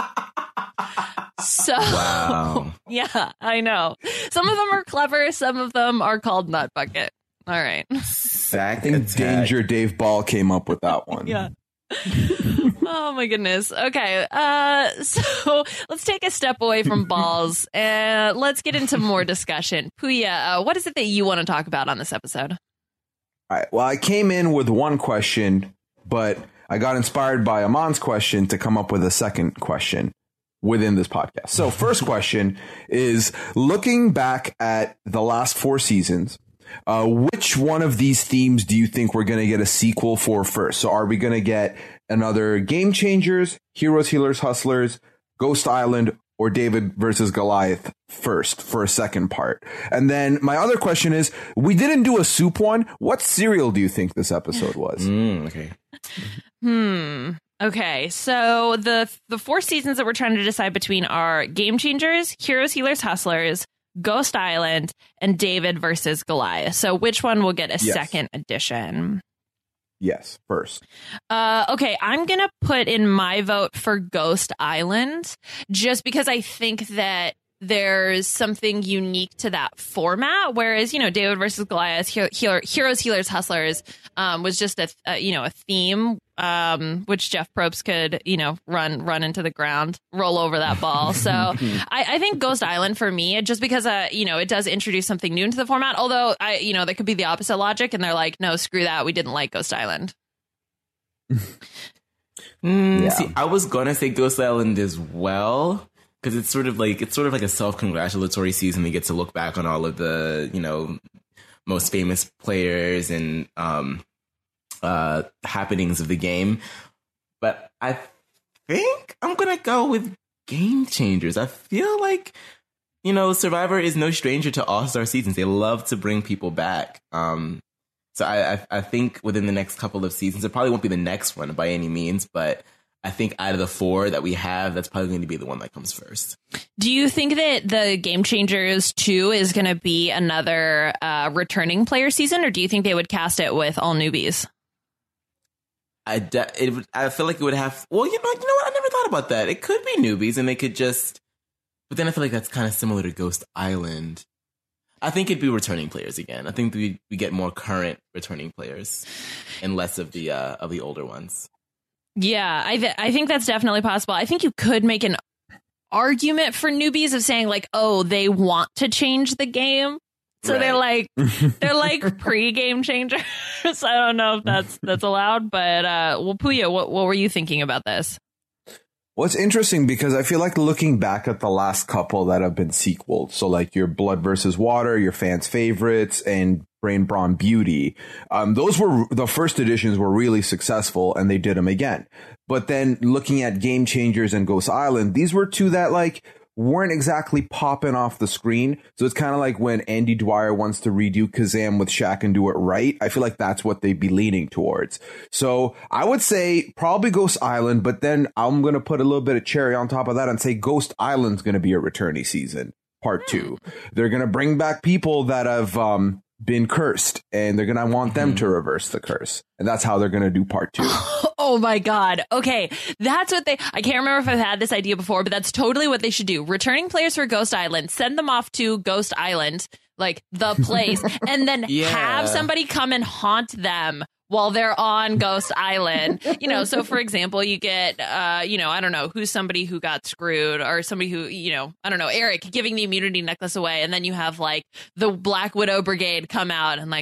So, wow. Yeah, I know. Some of them are clever. Some of them are called Nut Bucket. All right. I think Danger Dave Ball came up with that one. Yeah. Oh my goodness. Okay. So let's take a step away from balls and let's get into more discussion. Puya, what is it that you want to talk about on this episode? All right. Well, I came in with one question, but I got inspired by Amon's question to come up with a second question within this podcast. So first question is, looking back at the last 4 seasons, which one of these themes do you think we're going to get a sequel for first? So are we going to get another Game Changers, Heroes, Healers, Hustlers, Ghost Island, or David versus Goliath first for a second part? And then my other question is, we didn't do a soup one. What cereal do you think this episode was? Okay. Okay, so the four seasons that we're trying to decide between are Game Changers, Heroes, Healers, Hustlers, Ghost Island, and David versus Goliath. So which one will get a second edition? Yes, first. Okay, I'm going to put in my vote for Ghost Island just because I think that there's something unique to that format. Whereas, David versus Goliath, Heroes, Healers, Hustlers was just a theme, which Jeff Probst could, run into the ground, roll over that ball. So I think Ghost Island for me, just because, it does introduce something new into the format. Although, there could be the opposite logic and they're like, no, screw that. We didn't like Ghost Island. See, I was going to say Ghost Island as well. Because it's sort of like a self-congratulatory season. We get to look back on all of the, most famous players and happenings of the game. But I think I'm going to go with Game Changers. I feel like, Survivor is no stranger to all-star seasons. They love to bring people back. So I think within the next couple of seasons, it probably won't be the next one by any means, but I think out of the four that we have, that's probably going to be the one that comes first. Do you think that the Game Changers 2 is going to be another returning player season, or do you think they would cast it with all newbies? I feel like it would have... Well, you know what? I never thought about that. It could be newbies, and they could just... But then I feel like that's kind of similar to Ghost Island. I think it'd be returning players again. I think we get more current returning players and less of the older ones. Yeah, I think that's definitely possible. I think you could make an argument for newbies of saying like, oh, they want to change the game. So right. they're like pre-game changers. I don't know if that's allowed, but Puya, what were you thinking about this? Well, it's interesting because I feel like looking back at the last couple that have been sequeled, so like your Blood versus Water, your fans' favorites, and Brain Brawn Beauty, those were the first editions were really successful, and they did them again. But then looking at Game Changers and Ghost Island, these were two that weren't exactly popping off the screen. So it's kind of like when Andy Dwyer wants to redo Kazam with Shaq and do it right. I feel like that's what they'd be leaning towards. So I would say probably Ghost Island, but then I'm going to put a little bit of cherry on top of that and say Ghost Island's going to be a returnee season, part 2. They're going to bring back people that have been cursed, and they're going to want them to reverse the curse. And that's how they're going to do part 2. Oh my God. Okay. That's what I can't remember if I've had this idea before, but that's totally what they should do. Returning players for Ghost Island, send them off to Ghost Island, like the place, and then have somebody come and haunt them while they're on Ghost Island. So for example, you get, I don't know, who's somebody who got screwed, or somebody who, I don't know, Eric giving the immunity necklace away. And then you have like the Black Widow Brigade come out and like,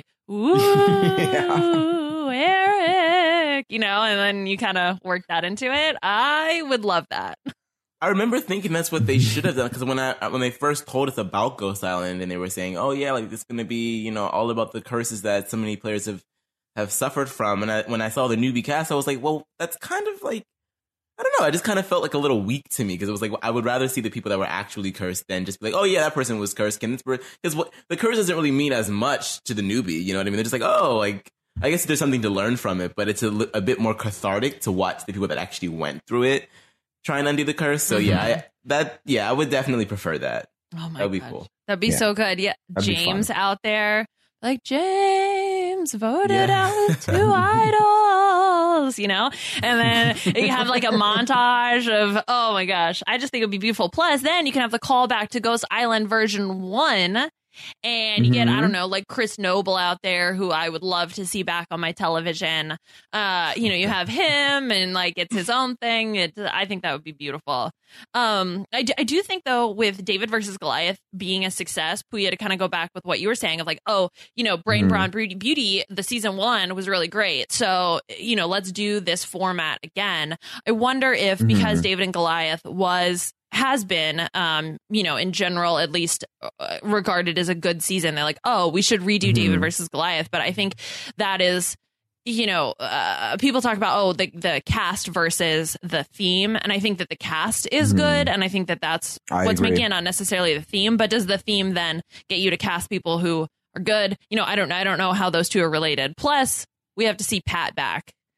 ooh, Eric, and then you kind of work that into it. I would love that. I remember thinking that's what they should have done, because when they first told us about Ghost Island and they were saying, oh yeah, like this is going to be, all about the curses that so many players have suffered from. And when I saw the newbie cast, I was like, well, that's kind of like, I don't know. I just kind of felt like a little weak to me, because it was like, I would rather see the people that were actually cursed than just be like, oh yeah, that person was cursed. Because the curse doesn't really mean as much to the newbie. You know what I mean? They're just like, oh, like, I guess there's something to learn from it, but it's a bit more cathartic to watch the people that actually went through it try and undo the curse. So I would definitely prefer that. Oh my God. That would be cool. That'd be so good. Yeah. James out there. Like, James voted out 2 idols, and then you have like a montage of, oh my gosh, I just think it'd be beautiful. Plus, then you can have the callback to Ghost Island version 1. And you get, I don't know, like Chris Noble out there, who I would love to see back on my television. You have him, and like it's his own thing. I think that would be beautiful. I do think, though, with David versus Goliath being a success, Puya, to kind of go back with what you were saying of like, Brain Brawn Beauty, the season 1 was really great. So, let's do this format again. I wonder if because David and Goliath has been, in general, at least regarded as a good season, they're like, oh, we should redo David versus Goliath. But I think that is, people talk about, the cast versus the theme. And I think that the cast is good. And I think that that's what's making it not necessarily the theme. But does the theme then get you to cast people who are good? I don't know how those two are related. Plus, we have to see Pat back.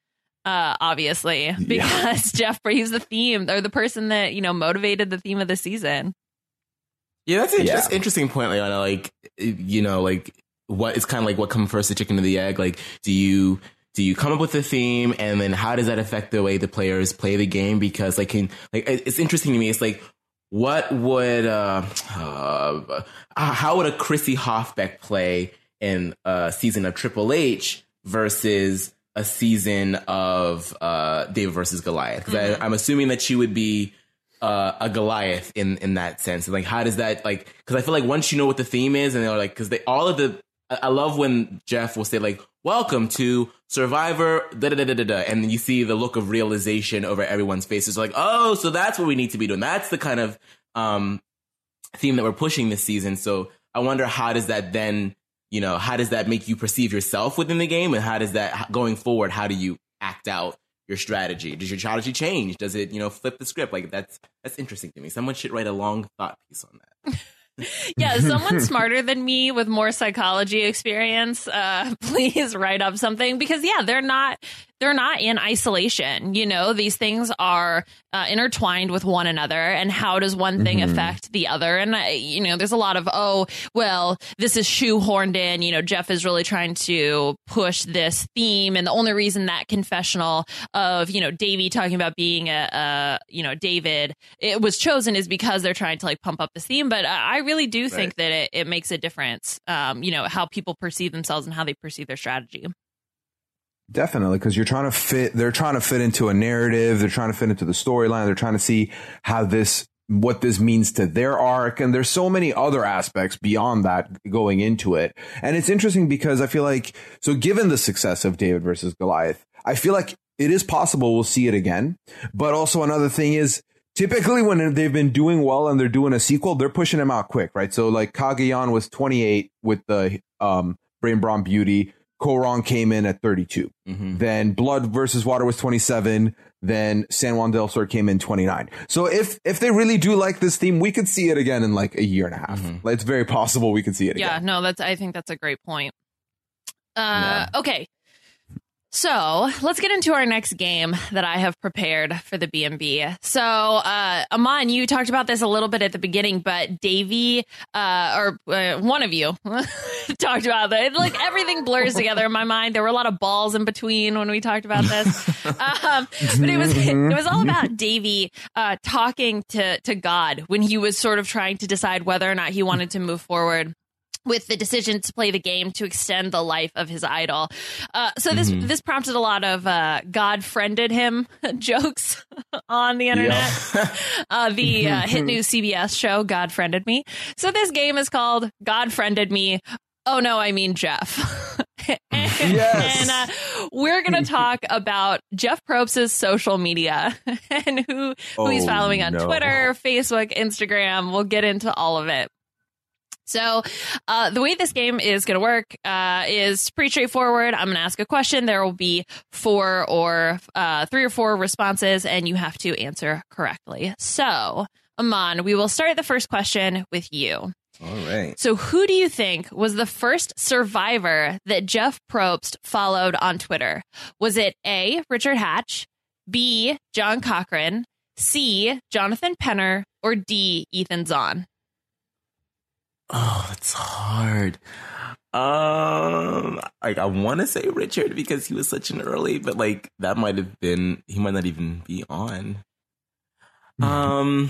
obviously, because Jeff, he's the theme or the person that, motivated the theme of the season. Yeah, that's an interesting point, Liana. Like, what is kind of like what comes first, the chicken or the egg? Like, do you come up with a theme, and then how does that affect the way the players play the game? Because it's interesting to me. It's like, what would how would a Chrissy Hofbeck play in a season of Triple H versus a season of David versus Goliath? Because I'm assuming that she would be a Goliath in that sense. Like, how does that, like, because I feel like once you know what the theme is, and they're like, because I love when Jeff will say like, "Welcome to Survivor," da da da da da, and then you see the look of realization over everyone's faces. Like, oh, so that's what we need to be doing. That's the kind of theme that we're pushing this season. So I wonder, how does that then, how does that make you perceive yourself within the game, and how does that going forward? How do you act out your strategy? Does your strategy change? Does it, flip the script? Like, that's interesting to me. Someone should write a long thought piece on that. Yeah, someone smarter than me with more psychology experience, please write up something, because they're not in isolation. These things are intertwined with one another, and how does one thing affect the other? And there's a lot of, this is shoehorned in. Jeff is really trying to push this theme, and the only reason that confessional of Davey talking about being David, it was chosen, is because they're trying to like pump up this theme. But I really do think that it makes a difference. How people perceive themselves and how they perceive their strategy. Definitely, because they're trying to fit into a narrative. They're trying to fit into the storyline. They're trying to see what this means to their arc. And there's so many other aspects beyond that going into it. And it's interesting because I feel like, so given the success of David versus Goliath, I feel like it is possible we'll see it again. But also another thing is, typically when they've been doing well and they're doing a sequel, they're pushing them out quick, right? So like Cagayan was 28 with the Brain Brawn Beauty. Korong came in at 32. Then Blood versus Water was 27. Then San Juan del Sur came in 29. So if they really do like this theme, we could see it again in like a year and a half. Like, it's very possible we could see it again. Yeah, no, I think that's a great point. Okay. So let's get into our next game that I have prepared for the B&B. So, Aman, you talked about this a little bit at the beginning, but Davey, one of you talked about that. Like, everything blurs together in my mind. There were a lot of balls in between when we talked about this. But it was all about Davey talking to God when he was sort of trying to decide whether or not he wanted to move forward with the decision to play the game to extend the life of his idol. So this prompted a lot of God friended him jokes on the internet. The hit new CBS show, God Friended Me. So this game is called God Friended Me. Oh, no, I mean Jeff. And we're going to talk about Jeff Probst's social media and who he's following on Twitter, Facebook, Instagram. We'll get into all of it. So the way this game is going to work is pretty straightforward. I'm going to ask a question. There will be 3 or 4 responses, and you have to answer correctly. So, Aman, we will start the first question with you. All right. So who do you think was the first survivor that Jeff Probst followed on Twitter? Was it A, Richard Hatch, B, John Cochran, C, Jonathan Penner, or D, Ethan Zahn? Oh, that's hard. I want to say Richard because he was such an early, but like that might have been, he might not even be on. I'm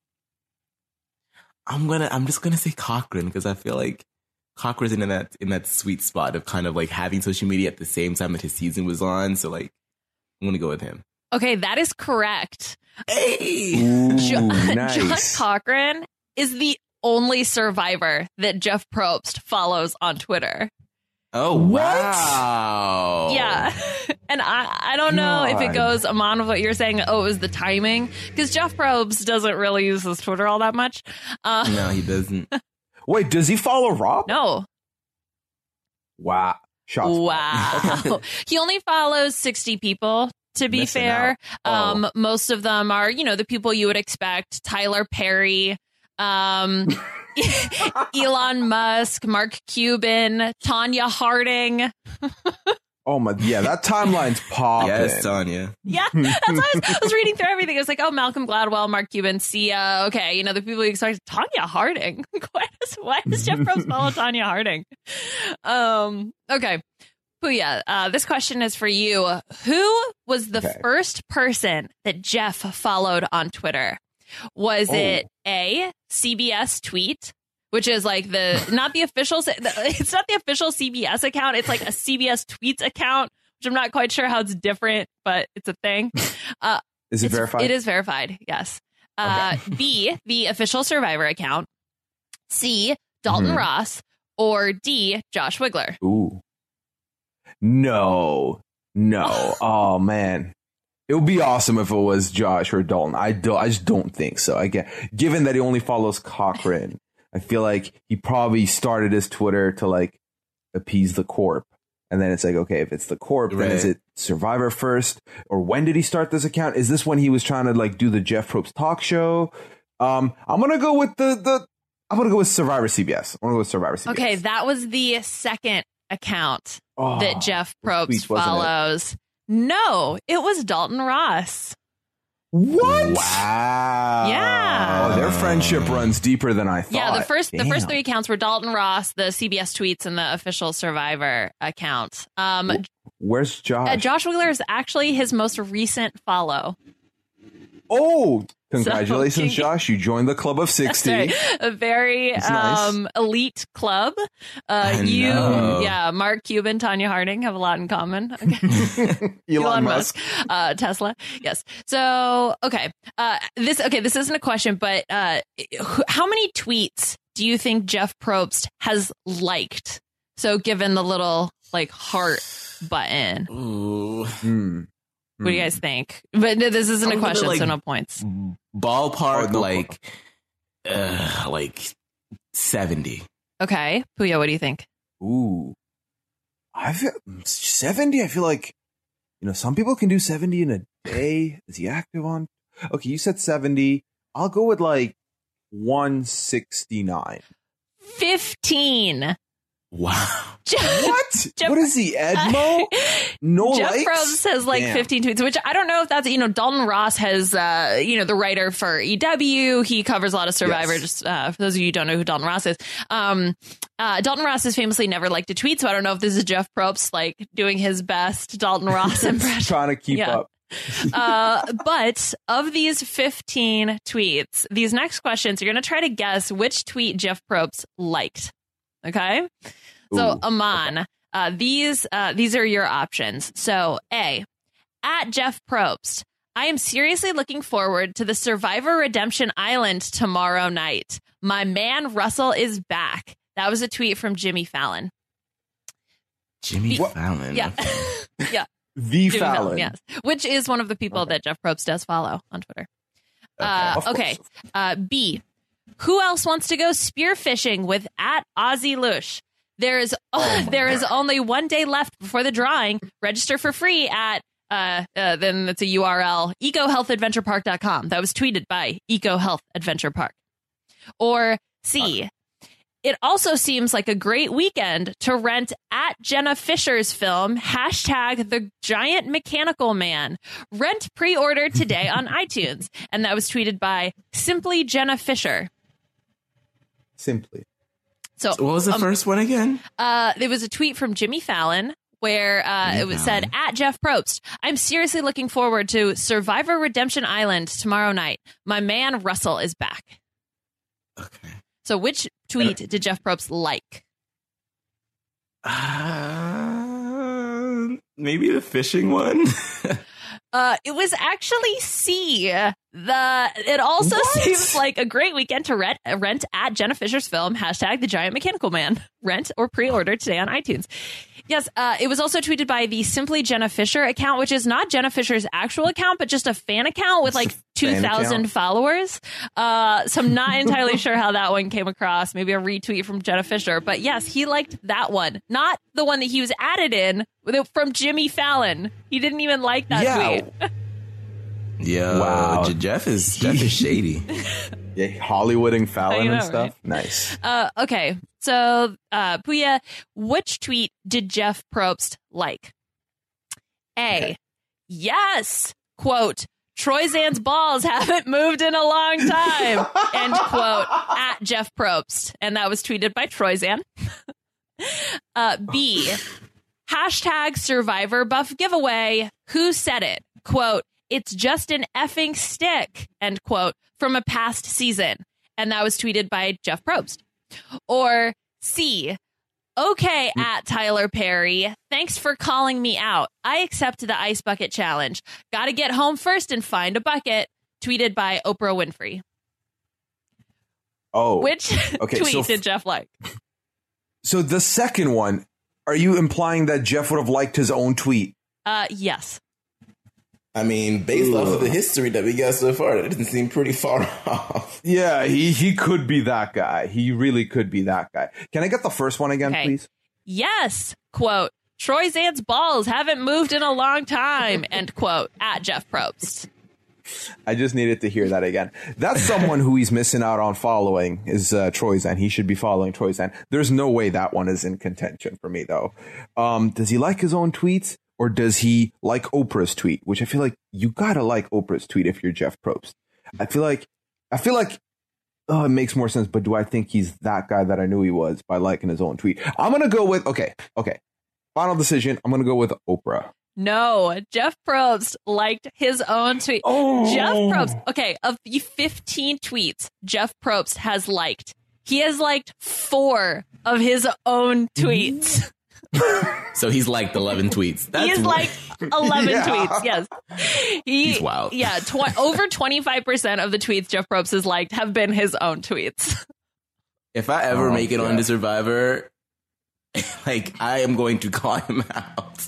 just gonna say Cochran because I feel like Cochran's in that sweet spot of kind of like having social media at the same time that his season was on. So like, I'm gonna go with him. Okay, that is correct. Hey, nice. John Cochran is the only survivor that Jeff Probst follows on Twitter. Oh, wow. Yeah. And I don't know if it goes, Aman, with what you're saying, it was the timing. Because Jeff Probst doesn't really use his Twitter all that much. No, he doesn't. Wait, does he follow Rob? No. Wow. Shots. Wow. He only follows 60 people. To be fair, most of them are, the people you would expect. Tyler Perry, Elon Musk, Mark Cuban, Tanya Harding. Oh my, yeah, that timeline's popping. Yes, Tanya. Yeah, that's why I was reading through everything. It was like, oh, Malcolm Gladwell, Mark Cuban, Sia. Okay, you know, the people you expect. Tanya Harding. Why does Jeff Probst follow Tanya Harding? Okay. Puya, this question is for you. Who was the first person that Jeff followed on Twitter? Was it A, CBS tweet, which is like not the official, it's not the official CBS account. It's like a CBS tweets account, which I'm not quite sure how it's different, but it's a thing. Is it verified? It is verified. Yes. B, the official Survivor account. C, Dalton Ross, or D, Josh Wigler. Ooh. No. Oh man. It would be awesome if it was Josh or Dalton. I just don't think so. Given that he only follows Cochran, I feel like he probably started his Twitter to like appease the corp. And then it's like, okay, if it's the corp, then is it Survivor first? Or when did he start this account? Is this when he was trying to like do the Jeff Probst talk show? I'm gonna go with I'm gonna go with Survivor CBS. Okay, that was the second account that Jeff Probst follows. No, it was Dalton Ross. What? Wow. Yeah. Oh, their friendship runs deeper than I thought. Yeah, the first three accounts were Dalton Ross, the CBS tweets, and the official Survivor account. Where's Josh? Josh Wigler is actually his most recent follow. Oh, congratulations, Josh. You joined the club of 60. Right. A very nice. Elite club. Mark Cuban, Tanya Harding have a lot in common. Okay. Elon Musk. Tesla. Yes. So, okay. This isn't a question, but how many tweets do you think Jeff Probst has liked? So given the little like heart button. Ooh. What do you guys think? But this isn't a question, so no points. Ballpark, like 70. Okay. Puya, what do you think? Ooh. I feel 70. I feel like, some people can do 70 in a day. Is he active on? Okay, you said 70. I'll go with like 169. 15. Wow. What? What is he, Edmo? No Jeff likes? Probst has like 15 tweets, which I don't know if that's, Dalton Ross has, the writer for EW. He covers a lot of Survivor. Yes. Just for those of you who don't know who Dalton Ross is. Dalton Ross has famously never liked to tweet, so I don't know if this is Jeff Probst like doing his best Dalton Ross impression. Trying to keep up. But of these 15 tweets, these next questions, you're going to try to guess which tweet Jeff Probst liked. Okay. So, Aman, these are your options. So, A, at Jeff Probst, I am seriously looking forward to the Survivor Redemption Island tomorrow night. My man Russell is back. That was a tweet from Jimmy Fallon. Jimmy Fallon. Yeah. Yeah. The Jimmy Fallon. Yes. Which is one of the people that Jeff Probst does follow on Twitter. Okay. B, who else wants to go spearfishing with at Ozzy Lush? There is only 1 day left before the drawing. Register for free at then it's a URL ecohealthadventurepark.com. That was tweeted by ecohealthadventurepark. Or C, it also seems like a great weekend to rent at Jenna Fisher's film #The Giant Mechanical Man. Rent pre-order today on iTunes. And that was tweeted by Simply Jenna Fisher. Simply. So what was the first one again? There was a tweet from Jimmy Fallon where it was said, at Jeff Probst, I'm seriously looking forward to Survivor Redemption Island tomorrow night. My man Russell is back. Okay. So which tweet did Jeff Probst like? Maybe the fishing one. It was actually C. It also seems like a great weekend to rent at Jenna Fisher's film, #The Giant Mechanical Man. Rent or pre-order today on iTunes. Yes, it was also tweeted by the Simply Jenna Fisher account, which is not Jenna Fisher's actual account, but just a fan account with like 2,000 followers. So I'm not entirely sure how that one came across. Maybe a retweet from Jenna Fisher. But yes, he liked that one. Not the one that he was added in from Jimmy Fallon. He didn't even like that tweet. Yeah, wow. Jeff is shady. Yeah, Hollywooding Fallon and stuff. Right? Nice. Okay, so Puya, which tweet did Jeff Probst like? A. Yes. Quote, Troyzan's balls haven't moved in a long time. End quote. At Jeff Probst. And that was tweeted by Troyzan. B. Hashtag Survivor Buff giveaway. Who said it? Quote, it's just an effing stick. End quote. From a past season. And that was tweeted by Jeff Probst. Or C. Okay, at Tyler Perry. Thanks for calling me out. I accept the ice bucket challenge. Gotta get home first and find a bucket. Tweeted by Oprah Winfrey. Oh. Which tweet did Jeff like? So the second one, are you implying that Jeff would have liked his own tweet? Yes. I mean, based off of the history that we got so far, it doesn't seem pretty far off. Yeah, he could be that guy. He really could be that guy. Can I get the first one again, please? Yes. Quote, Troyzan's balls haven't moved in a long time. End quote. At Jeff Probst. I just needed to hear that again. That's someone who he's missing out on following is Troyzan. He should be following Troyzan. There's no way that one is in contention for me, though. Does he like his own tweets? Or does he like Oprah's tweet? Which I feel like you gotta like Oprah's tweet if you're Jeff Probst. I feel like it makes more sense. But do I think he's that guy that I knew he was by liking his own tweet? I'm gonna go with okay. Final decision. I'm gonna go with Oprah. No, Jeff Probst liked his own tweet. Oh. Jeff Probst. Okay, of the 15 tweets Jeff Probst has liked, he has liked 4 of his own tweets. So he's liked 11 tweets. He's liked 11 tweets. Yes, he's wild. Yeah, over 25% of the tweets Jeff Probst has liked have been his own tweets. If I ever make it onto Survivor, like I am going to call him out.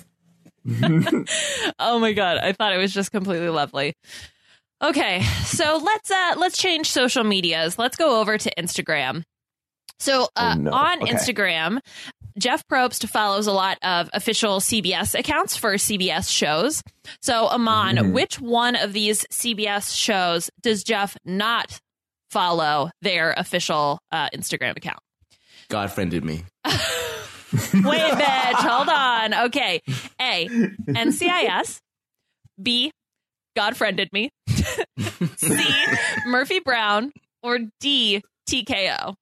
Oh my god, I thought it was just completely lovely. Okay, so let's change social medias. Let's go over to Instagram. So on Instagram, Jeff Probst follows a lot of official CBS accounts for CBS shows. So Aman, which one of these CBS shows does Jeff not follow their official Instagram account? God friended me. Wait, bitch, hold on. Okay. A, NCIS. B, God friended me. C, Murphy Brown. Or D, TKO.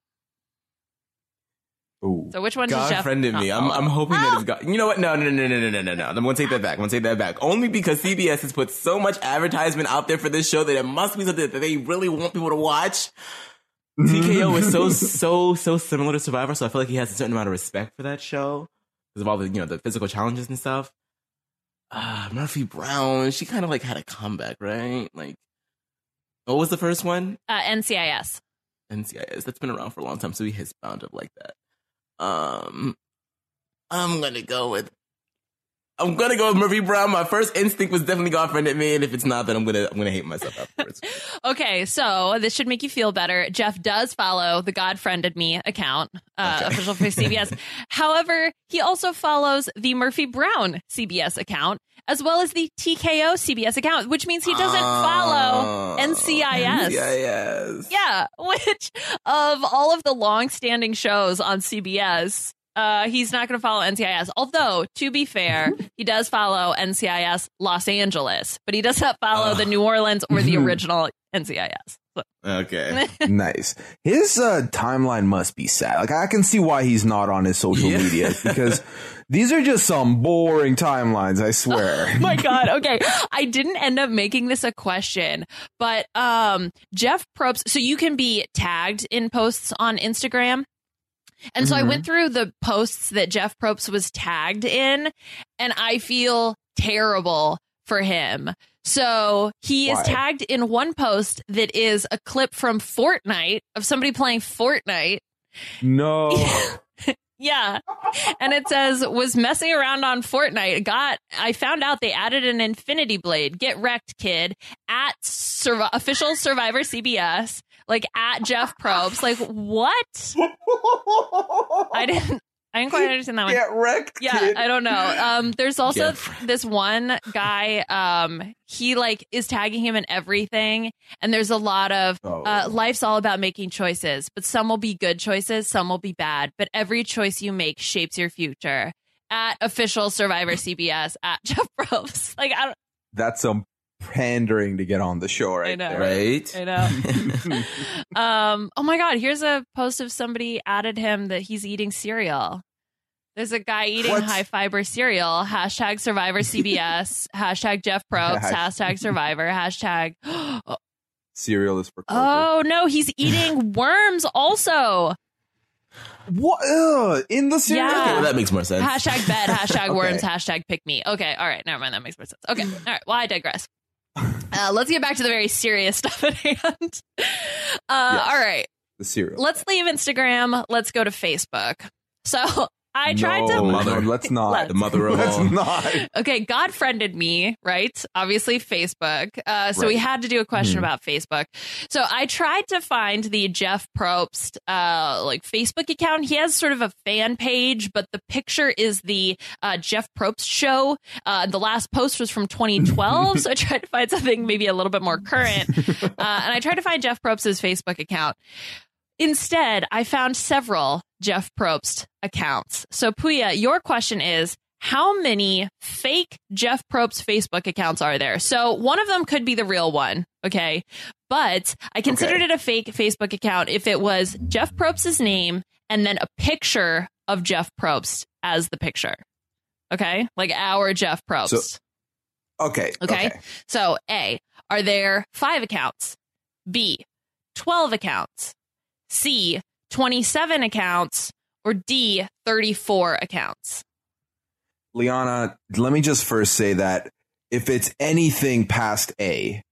Ooh. So which one does Jeff friended me? I'm hoping that it's God. You know what? No. I'm going to take that back. Only because CBS has put so much advertisement out there for this show that it must be something that they really want people to watch. TKO is so similar to Survivor, so I feel like he has a certain amount of respect for that show because of all the the physical challenges and stuff. Murphy Brown, she kind of like had a comeback, right? Like, what was the first one? NCIS. NCIS. That's been around for a long time, so he has bound up like that. I'm gonna go with Murphy Brown. My first instinct was definitely God friended me, and if it's not, then I'm gonna hate myself afterwards. Okay, so this should make you feel better. Jeff does follow the God friended me account, official for CBS. However, he also follows the Murphy Brown CBS account as well as the TKO CBS account, which means he doesn't follow NCIS. NCIS. Yeah, which of all of the long-standing shows on CBS. He's not going to follow NCIS. Although, to be fair, he does follow NCIS Los Angeles, but he does not follow the New Orleans or the original NCIS. So. Okay. Nice. His timeline must be sad. Like, I can see why he's not on his social media because these are just some boring timelines, I swear. Oh my God. Okay. I didn't end up making this a question, but Jeff Probst, so you can be tagged in posts on Instagram. And so I went through the posts that Jeff Probst was tagged in, and I feel terrible for him. So he is tagged in one post that is a clip from Fortnite of somebody playing Fortnite. No. Yeah. And it says, was messing around on Fortnite. I found out they added an Infinity Blade. Get wrecked, kid. At official Survivor CBS. Like, at Jeff Probst. Like, what? I didn't quite understand that one. Get wrecked, kid. I don't know. There's also this one guy, he like is tagging him in everything. And there's a lot of, life's all about making choices, but some will be good choices, some will be bad. But every choice you make shapes your future. at official Survivor CBS at Jeff Probst. Like, I don't. That's some pandering to get on the show right know. there. Right? I know. Oh my God, here's a post of somebody added him that he's eating cereal. There's a guy eating high fiber cereal. Hashtag Survivor CBS. Hashtag Jeff Probst. Hashtag Survivor. Hashtag. Cereal is for Kroger. Oh no, he's eating worms also. What? Ugh, in the cereal? Yeah. Okay, well, that makes more sense. Hashtag bed. Hashtag Okay. worms. Hashtag pick me. Okay, all right, never mind. That makes more sense. Okay, all right. Well, I digress. Let's get back to the very serious stuff at hand. All right. The cereal. Let's leave Instagram. Let's go to Facebook. So I tried No, to. let's not. Let's. The mother of all. Let's not. Okay, God friended me, right? Obviously, Facebook. So we had to do a question about Facebook. So I tried to find the Jeff Probst like Facebook account. He has sort of a fan page, but the picture is the Jeff Probst show. The last post was from 2012, so I tried to find something maybe a little bit more current. And I tried to find Jeff Probst's Facebook account. Instead, I found several Jeff Probst accounts. So, Puya, your question is, how many fake Jeff Probst Facebook accounts are there? So one of them could be the real one, okay? But I considered it a fake Facebook account if it was Jeff Probst's name and then a picture of Jeff Probst as the picture, okay? Like our Jeff Probst. Okay. So, A, are there 5 accounts? B, 12 accounts? C, 27 accounts, or D, 34 accounts? Liana, let me just first say that if it's anything past A,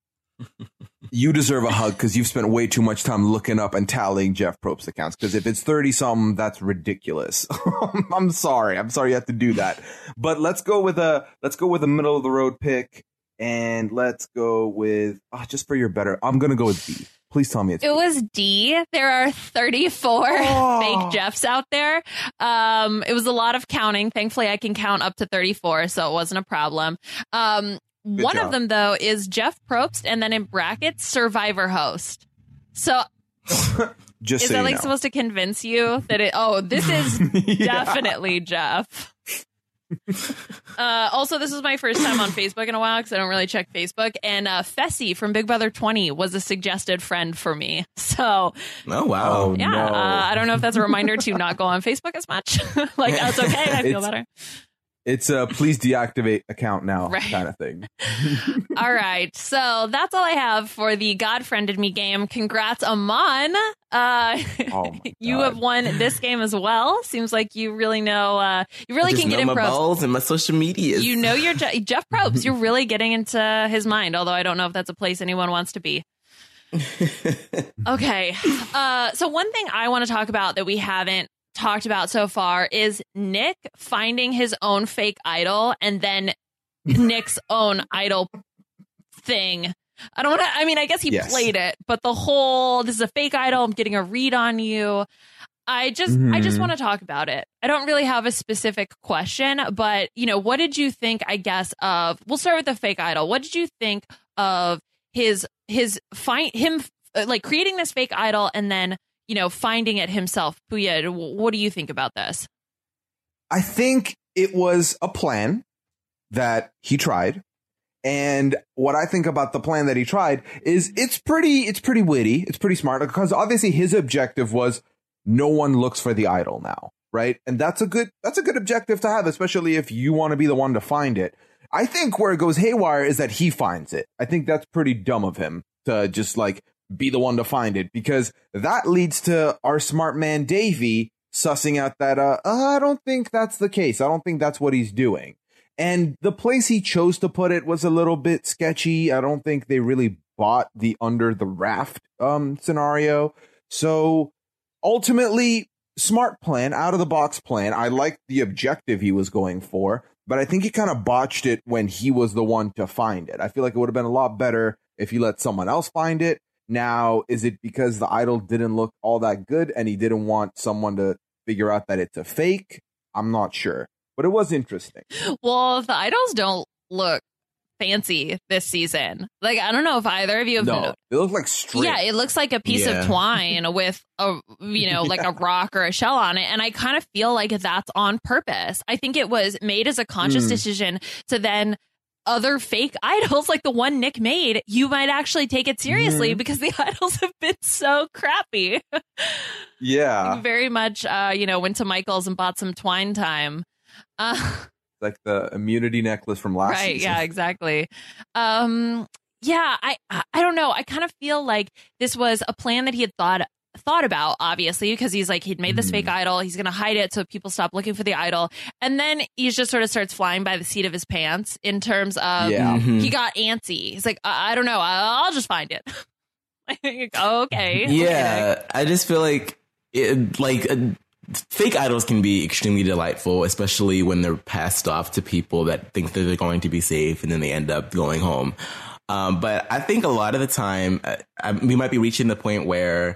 you deserve a hug because you've spent way too much time looking up and tallying Jeff Probst accounts. Because if it's 30-something, that's ridiculous. I'm sorry you have to do that. But let's go with a middle of the road pick, and let's go with just for your better. I'm gonna go with B. Please tell me it's It was D. There are 34 fake Jeffs out there. It was a lot of counting. Thankfully, I can count up to 34, so it wasn't a problem. One of them, though, is Jeff Probst, and then in brackets, Survivor host. So just is that like supposed to convince you that this is definitely Jeff? Also, this is my first time on Facebook in a while because I don't really check Facebook. And Fessy from Big Brother 20 was a suggested friend for me. So, oh wow, yeah. No. I don't know if that's a reminder to not go on Facebook as much. Like that's okay. I feel better. It's a please deactivate account now kind of thing. All right. So that's all I have for the God Friended Me game. Congrats, Aman. You have won this game as well. Seems like you really know, you really can get in my balls and my social media. You know your Jeff Probst. You're really getting into his mind, although I don't know if that's a place anyone wants to be. Okay. So one thing I want to talk about that we haven't talked about so far is Nick finding his own fake idol and then Nick's own idol thing. I guess he played it, but the whole, this is a fake idol, I'm getting a read on you. I just want to talk about it. I don't really have a specific question, but what did you think, I guess, of, we'll start with the fake idol. What did you think of him creating this fake idol and then finding it himself? Puya, what do you think about this? I think it was a plan that he tried. And what I think about the plan that he tried is it's pretty witty. It's pretty smart because obviously his objective was no one looks for the idol now. Right. And that's a good objective to have, especially if you want to be the one to find it. I think where it goes haywire is that he finds it. I think that's pretty dumb of him to just be the one to find it, because that leads to our smart man Davey sussing out that I don't think that's the case. I don't think that's what he's doing. And the place he chose to put it was a little bit sketchy. I don't think they really bought the under the raft scenario. So ultimately, smart plan, out of the box plan. I liked the objective he was going for, but I think he kind of botched it when he was the one to find it. I feel like it would have been a lot better if he let someone else find it. Now, is it because the idol didn't look all that good and he didn't want someone to figure out that it's a fake? I'm not sure, but it was interesting. Well, if the idols don't look fancy this season. Like, I don't know if either of you have No, it looks like string. Yeah, it looks like a piece of twine with a, like a rock or a shell on it. And I kind of feel like that's on purpose. I think it was made as a conscious decision to then other fake idols like the one Nick made, you might actually take it seriously because the idols have been so crappy. Yeah. Like very much, went to Michael's and bought some twine time. Like the immunity necklace from last season. Right, yeah, exactly. I don't know. I kind of feel like this was a plan that he had thought about, obviously, because he'd made this fake idol. He's going to hide it so people stop looking for the idol. And then he just sort of starts flying by the seat of his pants in terms of he got antsy. He's like, I don't know. I'll just find it. Okay. Yeah. I just feel like fake idols can be extremely delightful, especially when they're passed off to people that think that they're going to be safe and then they end up going home. But I think a lot of the time we might be reaching the point where,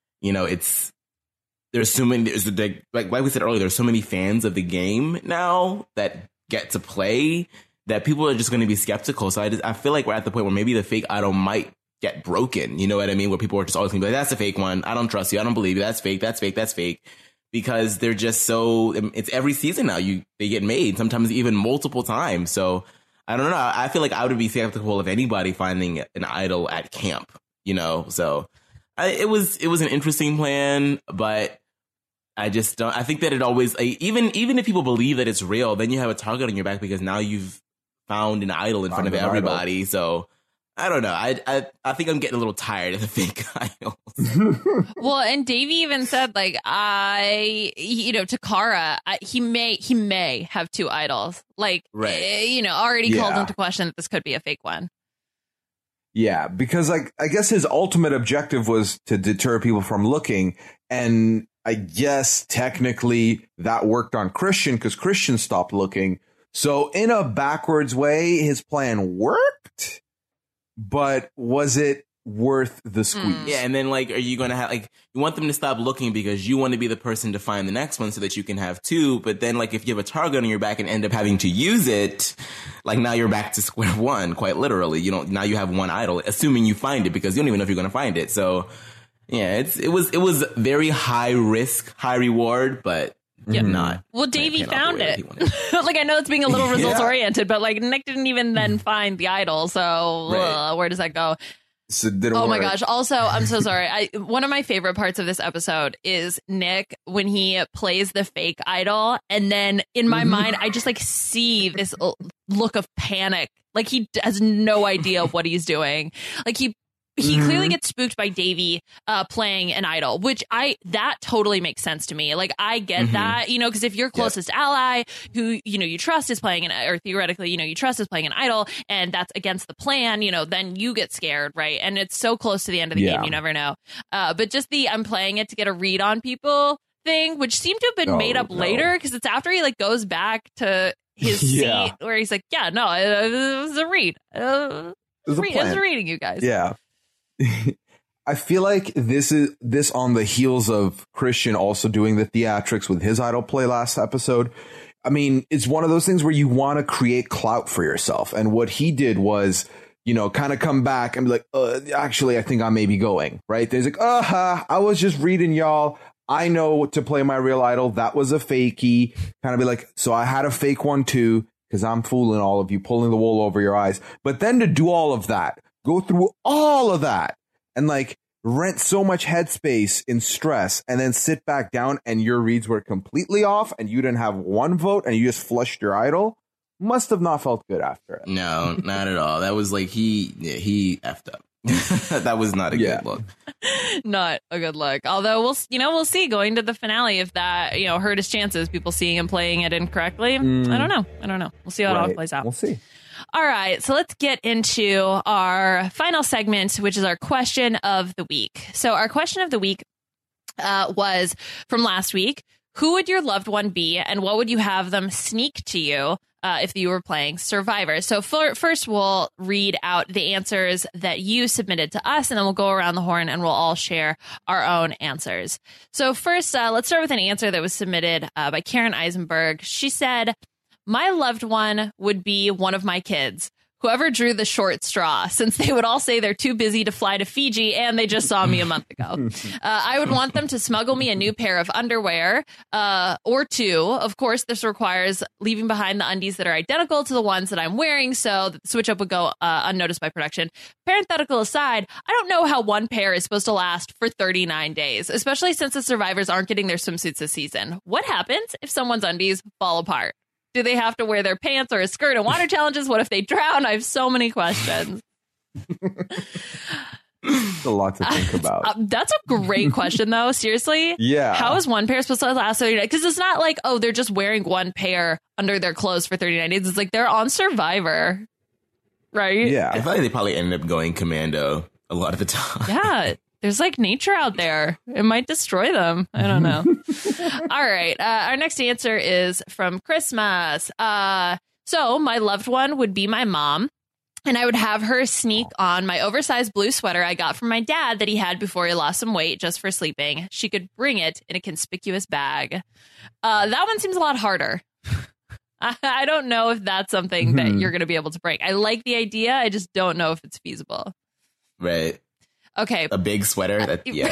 there's so many, like we said earlier, there's so many fans of the game now that get to play that people are just going to be skeptical. So I feel like we're at the point where maybe the fake idol might get broken. You know what I mean? Where people are just always going to be like, that's a fake one. I don't trust you. I don't believe you. That's fake. That's fake. That's fake. Because they're just so, it's every season now they get made, sometimes even multiple times. So I don't know. I feel like I would be skeptical of anybody finding an idol at camp, so it was an interesting plan, but I just don't, I think that it always, even if people believe that it's real, then you have a target on your back because now you've found an idol in front of everybody. So I don't know. I think I'm getting a little tired of the fake idols. Well, and Davey even said, like, to Kara, he may have two idols. Like, already called into question that this could be a fake one. Yeah, because I guess his ultimate objective was to deter people from looking. And I guess technically that worked on Christian because Christian stopped looking. So in a backwards way, his plan worked. But was it worth the squeeze? Yeah, and then, are you going to have, you want them to stop looking because you want to be the person to find the next one so that you can have two. But then, if you have a target on your back and end up having to use it, now you're back to square one, quite literally. Now you have one idol, assuming you find it because you don't even know if you're going to find it. So, yeah, it was very high risk, high reward, but not. Well, Davey found it. I know it's being a little results oriented, but Nick didn't even then find the idol. So where does that go? So my gosh. Also, I'm so sorry. One of my favorite parts of this episode is Nick when he plays the fake idol. And then in my mind, I just see this look of panic. He has no idea what he's doing. He clearly gets spooked by Davey playing an idol, which that totally makes sense to me. I get that, because if your closest ally who, you trust is playing or theoretically, you trust is playing an idol and that's against the plan, then you get scared, right? And it's so close to the end of the game, you never know. But just I'm playing it to get a read on people thing, which seemed to have been made up later because it's after he goes back to his seat where he's like, it was a read. It was a reading, you guys. Yeah. I feel like this on the heels of Christian also doing the theatrics with his idol play last episode. I mean, it's one of those things where you want to create clout for yourself. And what he did was, kind of come back and be like, actually, I think I may be going. Right. There's I was just reading y'all. I know to play my real idol. That was a fakey. Kind of be like, so I had a fake one, too, because I'm fooling all of you, pulling the wool over your eyes. But then to do all of that, go through all of that and rent so much headspace in stress and then sit back down and your reads were completely off and you didn't have one vote and you just flushed your idol must have not felt good after it. No, not at all. That was he effed up. That was not a good look. Not a good look. Although we'll see going to the finale if that, hurt his chances, people seeing him playing it incorrectly. I don't know. We'll see how it all plays out. We'll see. All right, so let's get into our final segment, which is our question of the week. So our question of the week was from last week. Who would your loved one be, and what would you have them sneak to you if you were playing Survivor? So first, we'll read out the answers that you submitted to us, and then we'll go around the horn, and we'll all share our own answers. So first, let's start with an answer that was submitted by Karen Eisenberg. She said, my loved one would be one of my kids. whoever drew the short straw, since they would all say they're too busy to fly to Fiji and they just saw me a month ago. I would want them to smuggle me a new pair of underwear or two. Of course, this requires leaving behind the undies that are identical to the ones that I'm wearing, so the switch up would go unnoticed by production. Parenthetical aside, I don't know how one pair is supposed to last for 39 days, especially since the survivors aren't getting their swimsuits this season. What happens if someone's undies fall apart? Do they have to wear their pants or a skirt in water challenges? What if they drown? I have so many questions. It's a lot to think about. That's a great question, though. Seriously. Yeah. How is one pair supposed to last 30 days? Because it's not like, oh, they're just wearing one pair under their clothes for 39 days. It's like they're on Survivor. Right? Yeah. I feel like they probably ended up going commando a lot of the time. Yeah. There's like nature out there. It might destroy them. I don't know. All right. Our next answer is from Christmas. So my loved one would be my mom. And I would have her sneak on my oversized blue sweater I got from my dad that he had before he lost some weight just for sleeping. She could bring it in a conspicuous bag. That one seems a lot harder. I don't know if that's something that you're going to be able to bring. I like the idea. I just don't know if it's feasible. Right. Okay. A big sweater. Yeah.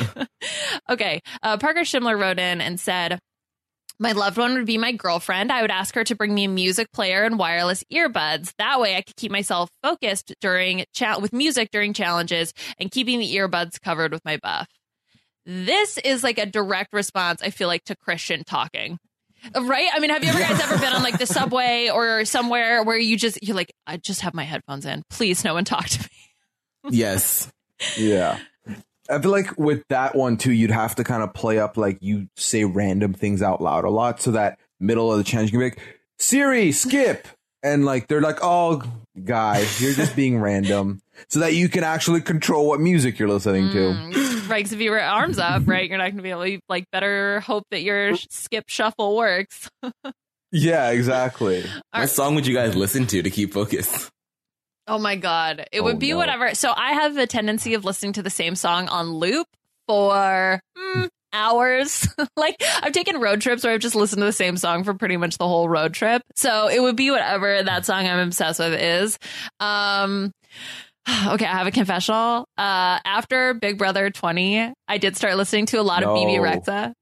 Okay. Parker Schimler wrote in and said, my loved one would be my girlfriend. I would ask her to bring me a music player and wireless earbuds. That way I could keep myself focused with music during challenges and keeping the earbuds covered with my buff. This is like a direct response, I feel like, to Christian talking. Right? I mean, have you guys ever been on like the subway or somewhere where you're like, I just have my headphones in. Please, no one talk to me. Yes. Yeah. I feel like with that one, too, you'd have to kind of play up like you say random things out loud a lot so that middle of the challenge you can be like, Siri, skip. And like they're like, oh, guy, you're just being random so that you can actually control what music you're listening to. Right. Because if you were arms up, right, you're not going to be able to like better hope that your skip shuffle works. Yeah, exactly. What song would you guys listen to keep focused? Oh, my God. It would be whatever. So I have a tendency of listening to the same song on loop for hours. Like I've taken road trips where I've just listened to the same song for pretty much the whole road trip. So it would be whatever that song I'm obsessed with is. Okay, I have a confessional. After Big Brother 20, I did start listening to a lot of BB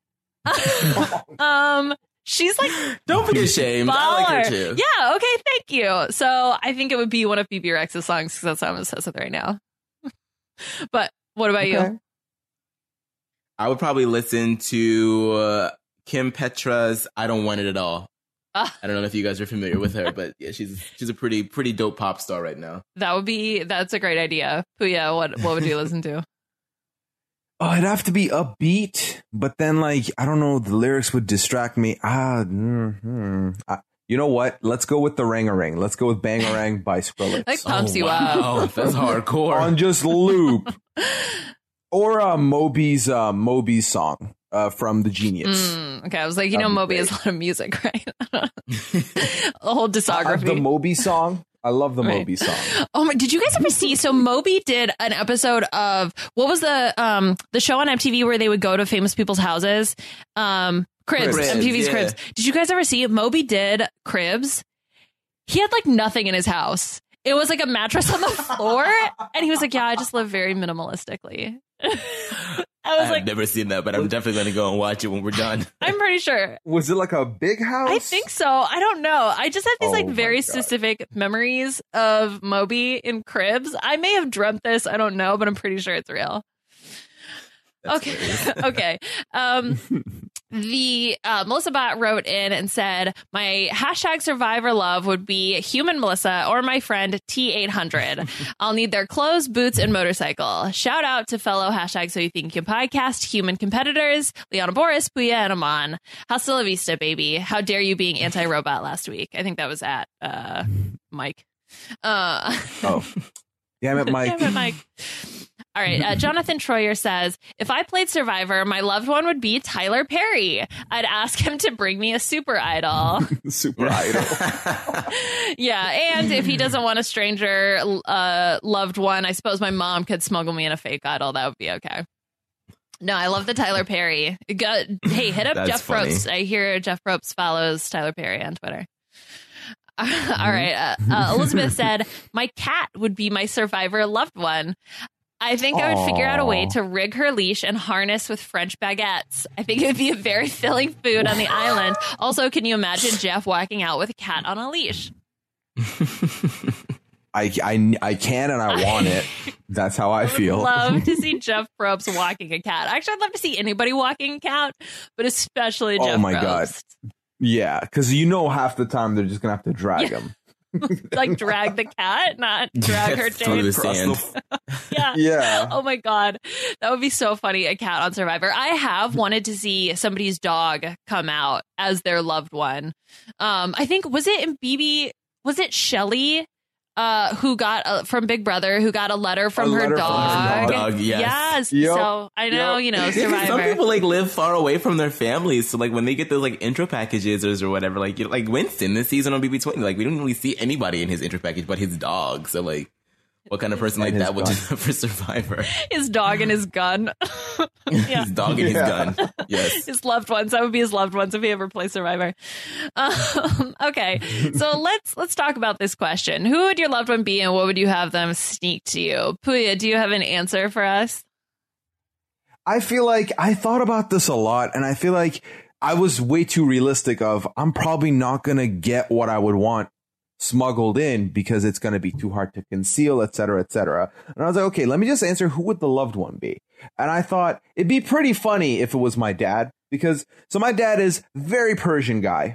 Rexha. She's like, don't be ashamed. Baller. I like her too. Yeah. Okay. Thank you. So I think it would be one of BB Rexha's songs because that's what I'm obsessed with right now. But what about you? I would probably listen to Kim Petra's "I Don't Want It at All." I don't know if you guys are familiar with her, but yeah, she's a pretty dope pop star right now. That's a great idea. Puya, what would you listen to? Oh, it'd have to be upbeat, but then like I don't know, the lyrics would distract me. You know what? Let's go with the Rangarang. Let's go with Bangarang by Skrillex. Like pumps you up. Oh, that's hardcore. On just loop. Or Moby's song from The Genius. Okay, I was like, Moby has a lot of music, right? A whole discography. The Moby song. I love the Moby song. Oh my! Did you guys ever see? So Moby did an episode of what was the show on MTV where they would go to famous people's houses? Cribs. MTV's Cribs. Did you guys ever see it? Moby did Cribs. He had like nothing in his house. It was like a mattress on the floor, and he was like, "Yeah, I just live very minimalistically." I've never seen that, but I'm definitely going to go and watch it when we're done. I'm pretty sure. Was it like a big house? I think so. I don't know. I just have these very specific memories of Moby in Cribs. I may have dreamt this. I don't know, but I'm pretty sure it's real. Okay. Okay. The Melissa Bot wrote in and said, my hashtag survivor love would be human Melissa or my friend T800. I'll need their clothes, boots, and motorcycle. Shout out to fellow hashtag So You Think You Can podcast human competitors, Liana Boris, Puya, and Aman. Hasta la vista, baby. How dare you being anti-robot last week? I think that was at Mike. Oh. Damn it, Mike. Damn it, Mike. All right. Jonathan Troyer says, if I played Survivor, my loved one would be Tyler Perry. I'd ask him to bring me a super idol. Super idol. Yeah. And if he doesn't want a stranger loved one, I suppose my mom could smuggle me in a fake idol. That would be okay. No, I love the Tyler Perry. Hey, hit up Jeff Probst. I hear Jeff Probst follows Tyler Perry on Twitter. All right. Elizabeth said, my cat would be my survivor loved one. I think I would figure out a way to rig her leash and harness with French baguettes. I think it would be a very filling food on the island. Also, can you imagine Jeff walking out with a cat on a leash? I can and I want it. That's how I feel. Love to see Jeff Probst walking a cat. Actually, I'd love to see anybody walking a cat, but especially Jeff Probst. Oh my God. Yeah, because half the time they're just going to have to drag him. Like drag the cat, not drag her through the sand. Yeah. Oh my God. That would be so funny. A cat on Survivor. I have wanted to see somebody's dog come out as their loved one. I think, was it Shelly? Who got from Big Brother, who got a letter from her dog. Yes. Yep. So I know, Survivor. Some people live far away from their families. So when they get those intro packages or whatever, like Winston this season on BB20, we don't really see anybody in his intro package but his dog. So what kind of person like that would do that for Survivor? His dog and his gun. His dog and his gun. Yes. His loved ones. That would be his loved ones if he ever plays Survivor. Okay. So let's talk about this question. Who would your loved one be and what would you have them sneak to you? Puya, do you have an answer for us? I feel like I thought about this a lot and I feel like I was way too realistic I'm probably not going to get what I would want smuggled in because it's going to be too hard to conceal, et cetera, et cetera. And I was like, okay, let me just answer, who would the loved one be? And I thought it'd be pretty funny if it was my dad, because my dad is very Persian guy.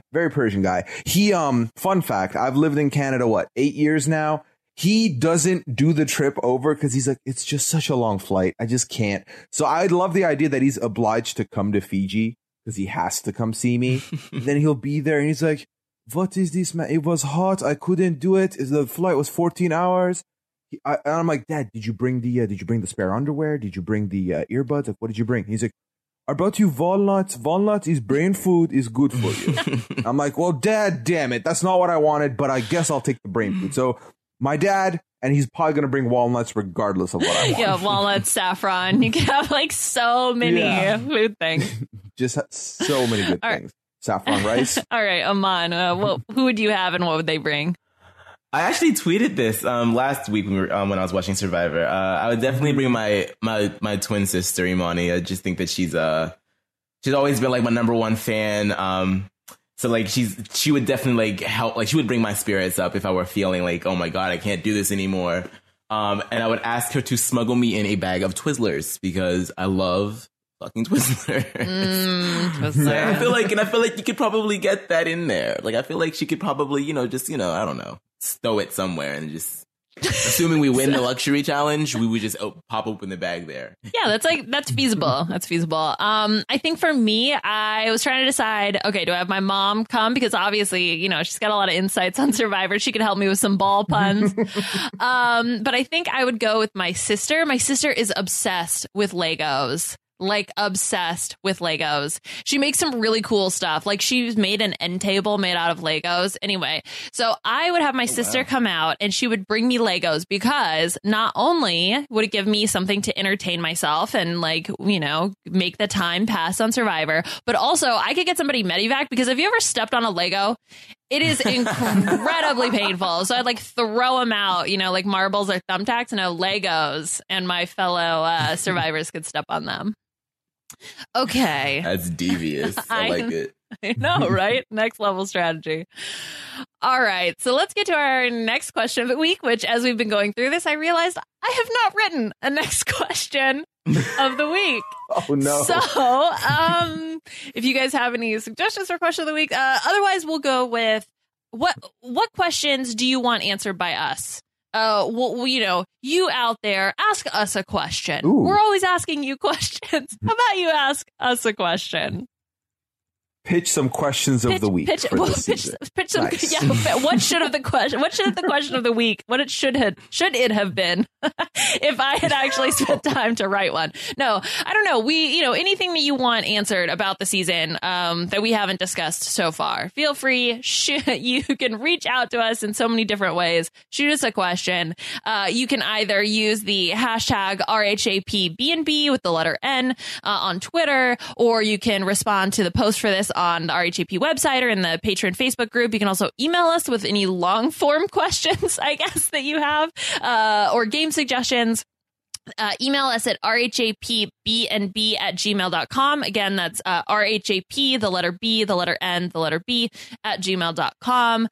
He, fun fact, I've lived in Canada, 8 years now. He doesn't do the trip over because he's like, it's just such a long flight. I just can't. So I love the idea that he's obliged to come to Fiji because he has to come see me. Then he'll be there and he's like, what is this, man? It was hot. I couldn't do it. The flight was 14 hours. And I'm like, Dad, did you bring the spare underwear? Did you bring the earbuds? Like, what did you bring? He's like, I brought you walnuts. Walnuts is brain food, is good for you. I'm like, well, Dad, damn it. That's not what I wanted, but I guess I'll take the brain food. So my dad, and he's probably going to bring walnuts regardless of what I want. Yeah, walnuts, saffron. You can have so many food things. Just so many good things. Saffron rice. All right, Aman, who would you have and what would they bring? I actually tweeted this last week when I was watching Survivor. I would definitely bring my twin sister, Imani. I just think that she's always been my number one fan. So she would definitely help. She would bring my spirits up if I were feeling oh my God, I can't do this anymore. And I would ask her to smuggle me in a bag of Twizzlers because I love fucking Twizzlers. Twizzler. I feel like you could probably get that in there. I feel like she could probably, I don't know, stow it somewhere and just, assuming we win the luxury challenge, we would just pop open the bag there. Yeah, that's feasible. That's feasible. I think for me, I was trying to decide, okay, do I have my mom come? Because obviously, she's got a lot of insights on Survivor. She could help me with some ball puns. But I think I would go with my sister. My sister is obsessed with Legos. Obsessed with Legos. She makes some really cool stuff. She's made an end table made out of Legos. Anyway, so I would have my sister come out and she would bring me Legos because not only would it give me something to entertain myself and make the time pass on Survivor, but also I could get somebody Medivac because have you ever stepped on a Lego? It is incredibly painful. So I'd throw them out, like marbles or thumbtacks. No, Legos, and my fellow survivors could step on them. Okay. That's devious. I like it. I know, right? Next level strategy. All right. So let's get to our next question of the week, which as we've been going through this, I realized I have not written a next question of the week. Oh, no. So if you guys have any suggestions for question of the week, otherwise we'll go with what questions do you want answered by us? You out there, ask us a question. Ooh. We're always asking you questions. How about you ask us a question? Pitch some questions of the week. Pitch some. Nice. Yeah. What should the question of the week? What it should it have been if I had actually spent time to write one? No, I don't know. Anything that you want answered about the season that we haven't discussed so far, feel free. You can reach out to us in so many different ways. Shoot us a question. You can either use the hashtag RHAPBNB with the letter N on Twitter, or you can respond to the post for this on the RHAP website or in the Patreon Facebook group. You can also email us with any long form questions, I guess, that you have, or game suggestions. Email us at rhapbnb@gmail.com. Again, that's rhap, the letter B, the letter N, the letter B @gmail.com.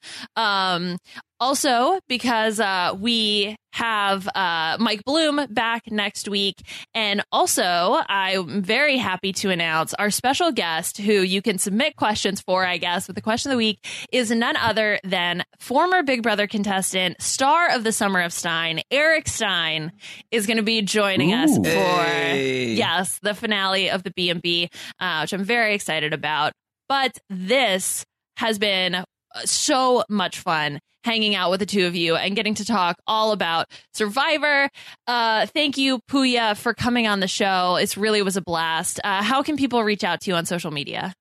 Also, because we have Mike Bloom back next week. And also, I'm very happy to announce our special guest who you can submit questions for, I guess, with the question of the week is none other than former Big Brother contestant, star of the Summer of Stein, Eric Stein, is going to be joining us for, yes, the finale of the B&B, which I'm very excited about. But this has been so much fun hanging out with the two of you and getting to talk all about Survivor. Thank you, Puya, for coming on the show. It really was a blast. How can people reach out to you on social media?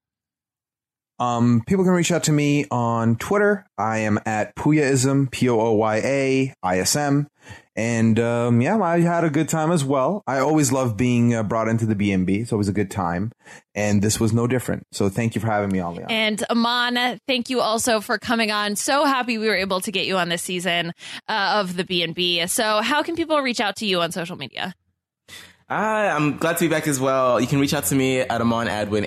People can reach out to me on Twitter. I am at Puyaism, POOYAISM. And I had a good time as well. I always love being brought into the B&B. It's always a good time. And this was no different. So thank you for having me on, Leon. And Aman, thank you also for coming on. So happy we were able to get you on this season of the B&B. So how can people reach out to you on social media? I'm glad to be back as well. You can reach out to me at Aman Adwin,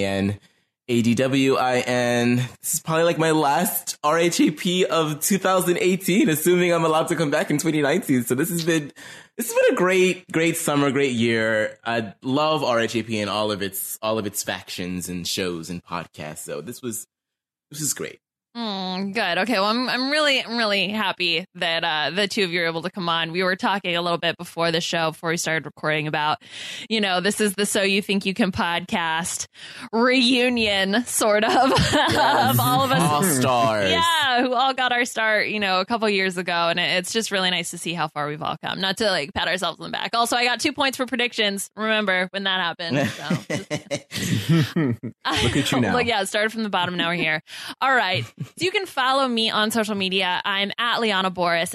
AMAN ADWIN. This is probably like my last RHAP of 2018, assuming I'm allowed to come back in 2019. So this has been a great summer, great year. I love RHAP and all of its factions and shows and podcasts. So this is great. Good. Okay. Well, I'm really happy that the two of you were able to come on. We were talking a little bit before the show, before we started recording, about, this is the So You Think You Can podcast reunion, sort of, of all of us. All stars. Yeah, who all got our start, a couple years ago. And it's just really nice to see how far we've all come. Not to pat ourselves on the back. Also, I got 2 points for predictions. Remember when that happened. So. Look at you now. Look, started from the bottom. Now we're here. All right. So you can follow me on social media. I'm at Liana Boras,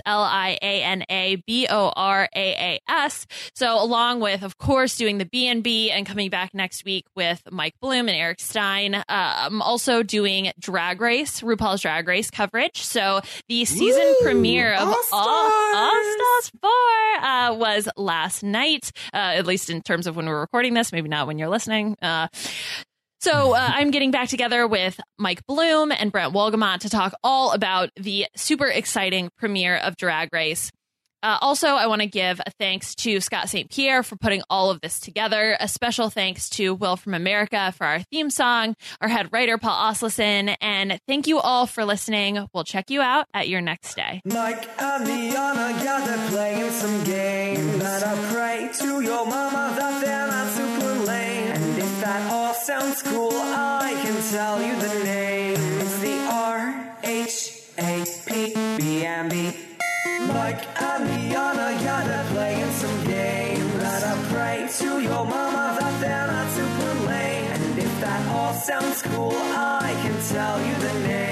LianaBoraas. So along with, of course, doing the B&B and coming back next week with Mike Bloom and Eric Stein, I'm also doing Drag Race, RuPaul's Drag Race coverage. So the season premiere of All Stars 4 was last night, at least in terms of when we're recording this, maybe not when you're listening. So I'm getting back together with Mike Bloom and Brent Wolgamott to talk all about the super exciting premiere of Drag Race. Also, I want to give a thanks to Scott St. Pierre for putting all of this together. A special thanks to Will from America for our theme song, our head writer, Paul Oslison, and thank you all for listening. We'll check you out at your next day. Mike and Liana, they're playing some games. And I pray to your mama that they're not super lame. And if that all sounds cool, I can tell you the name. It's the RHAP B&B. Mike and Liana, they're playing some games. And I pray to your mama that they're not super lame. And if that all sounds cool, I can tell you the name.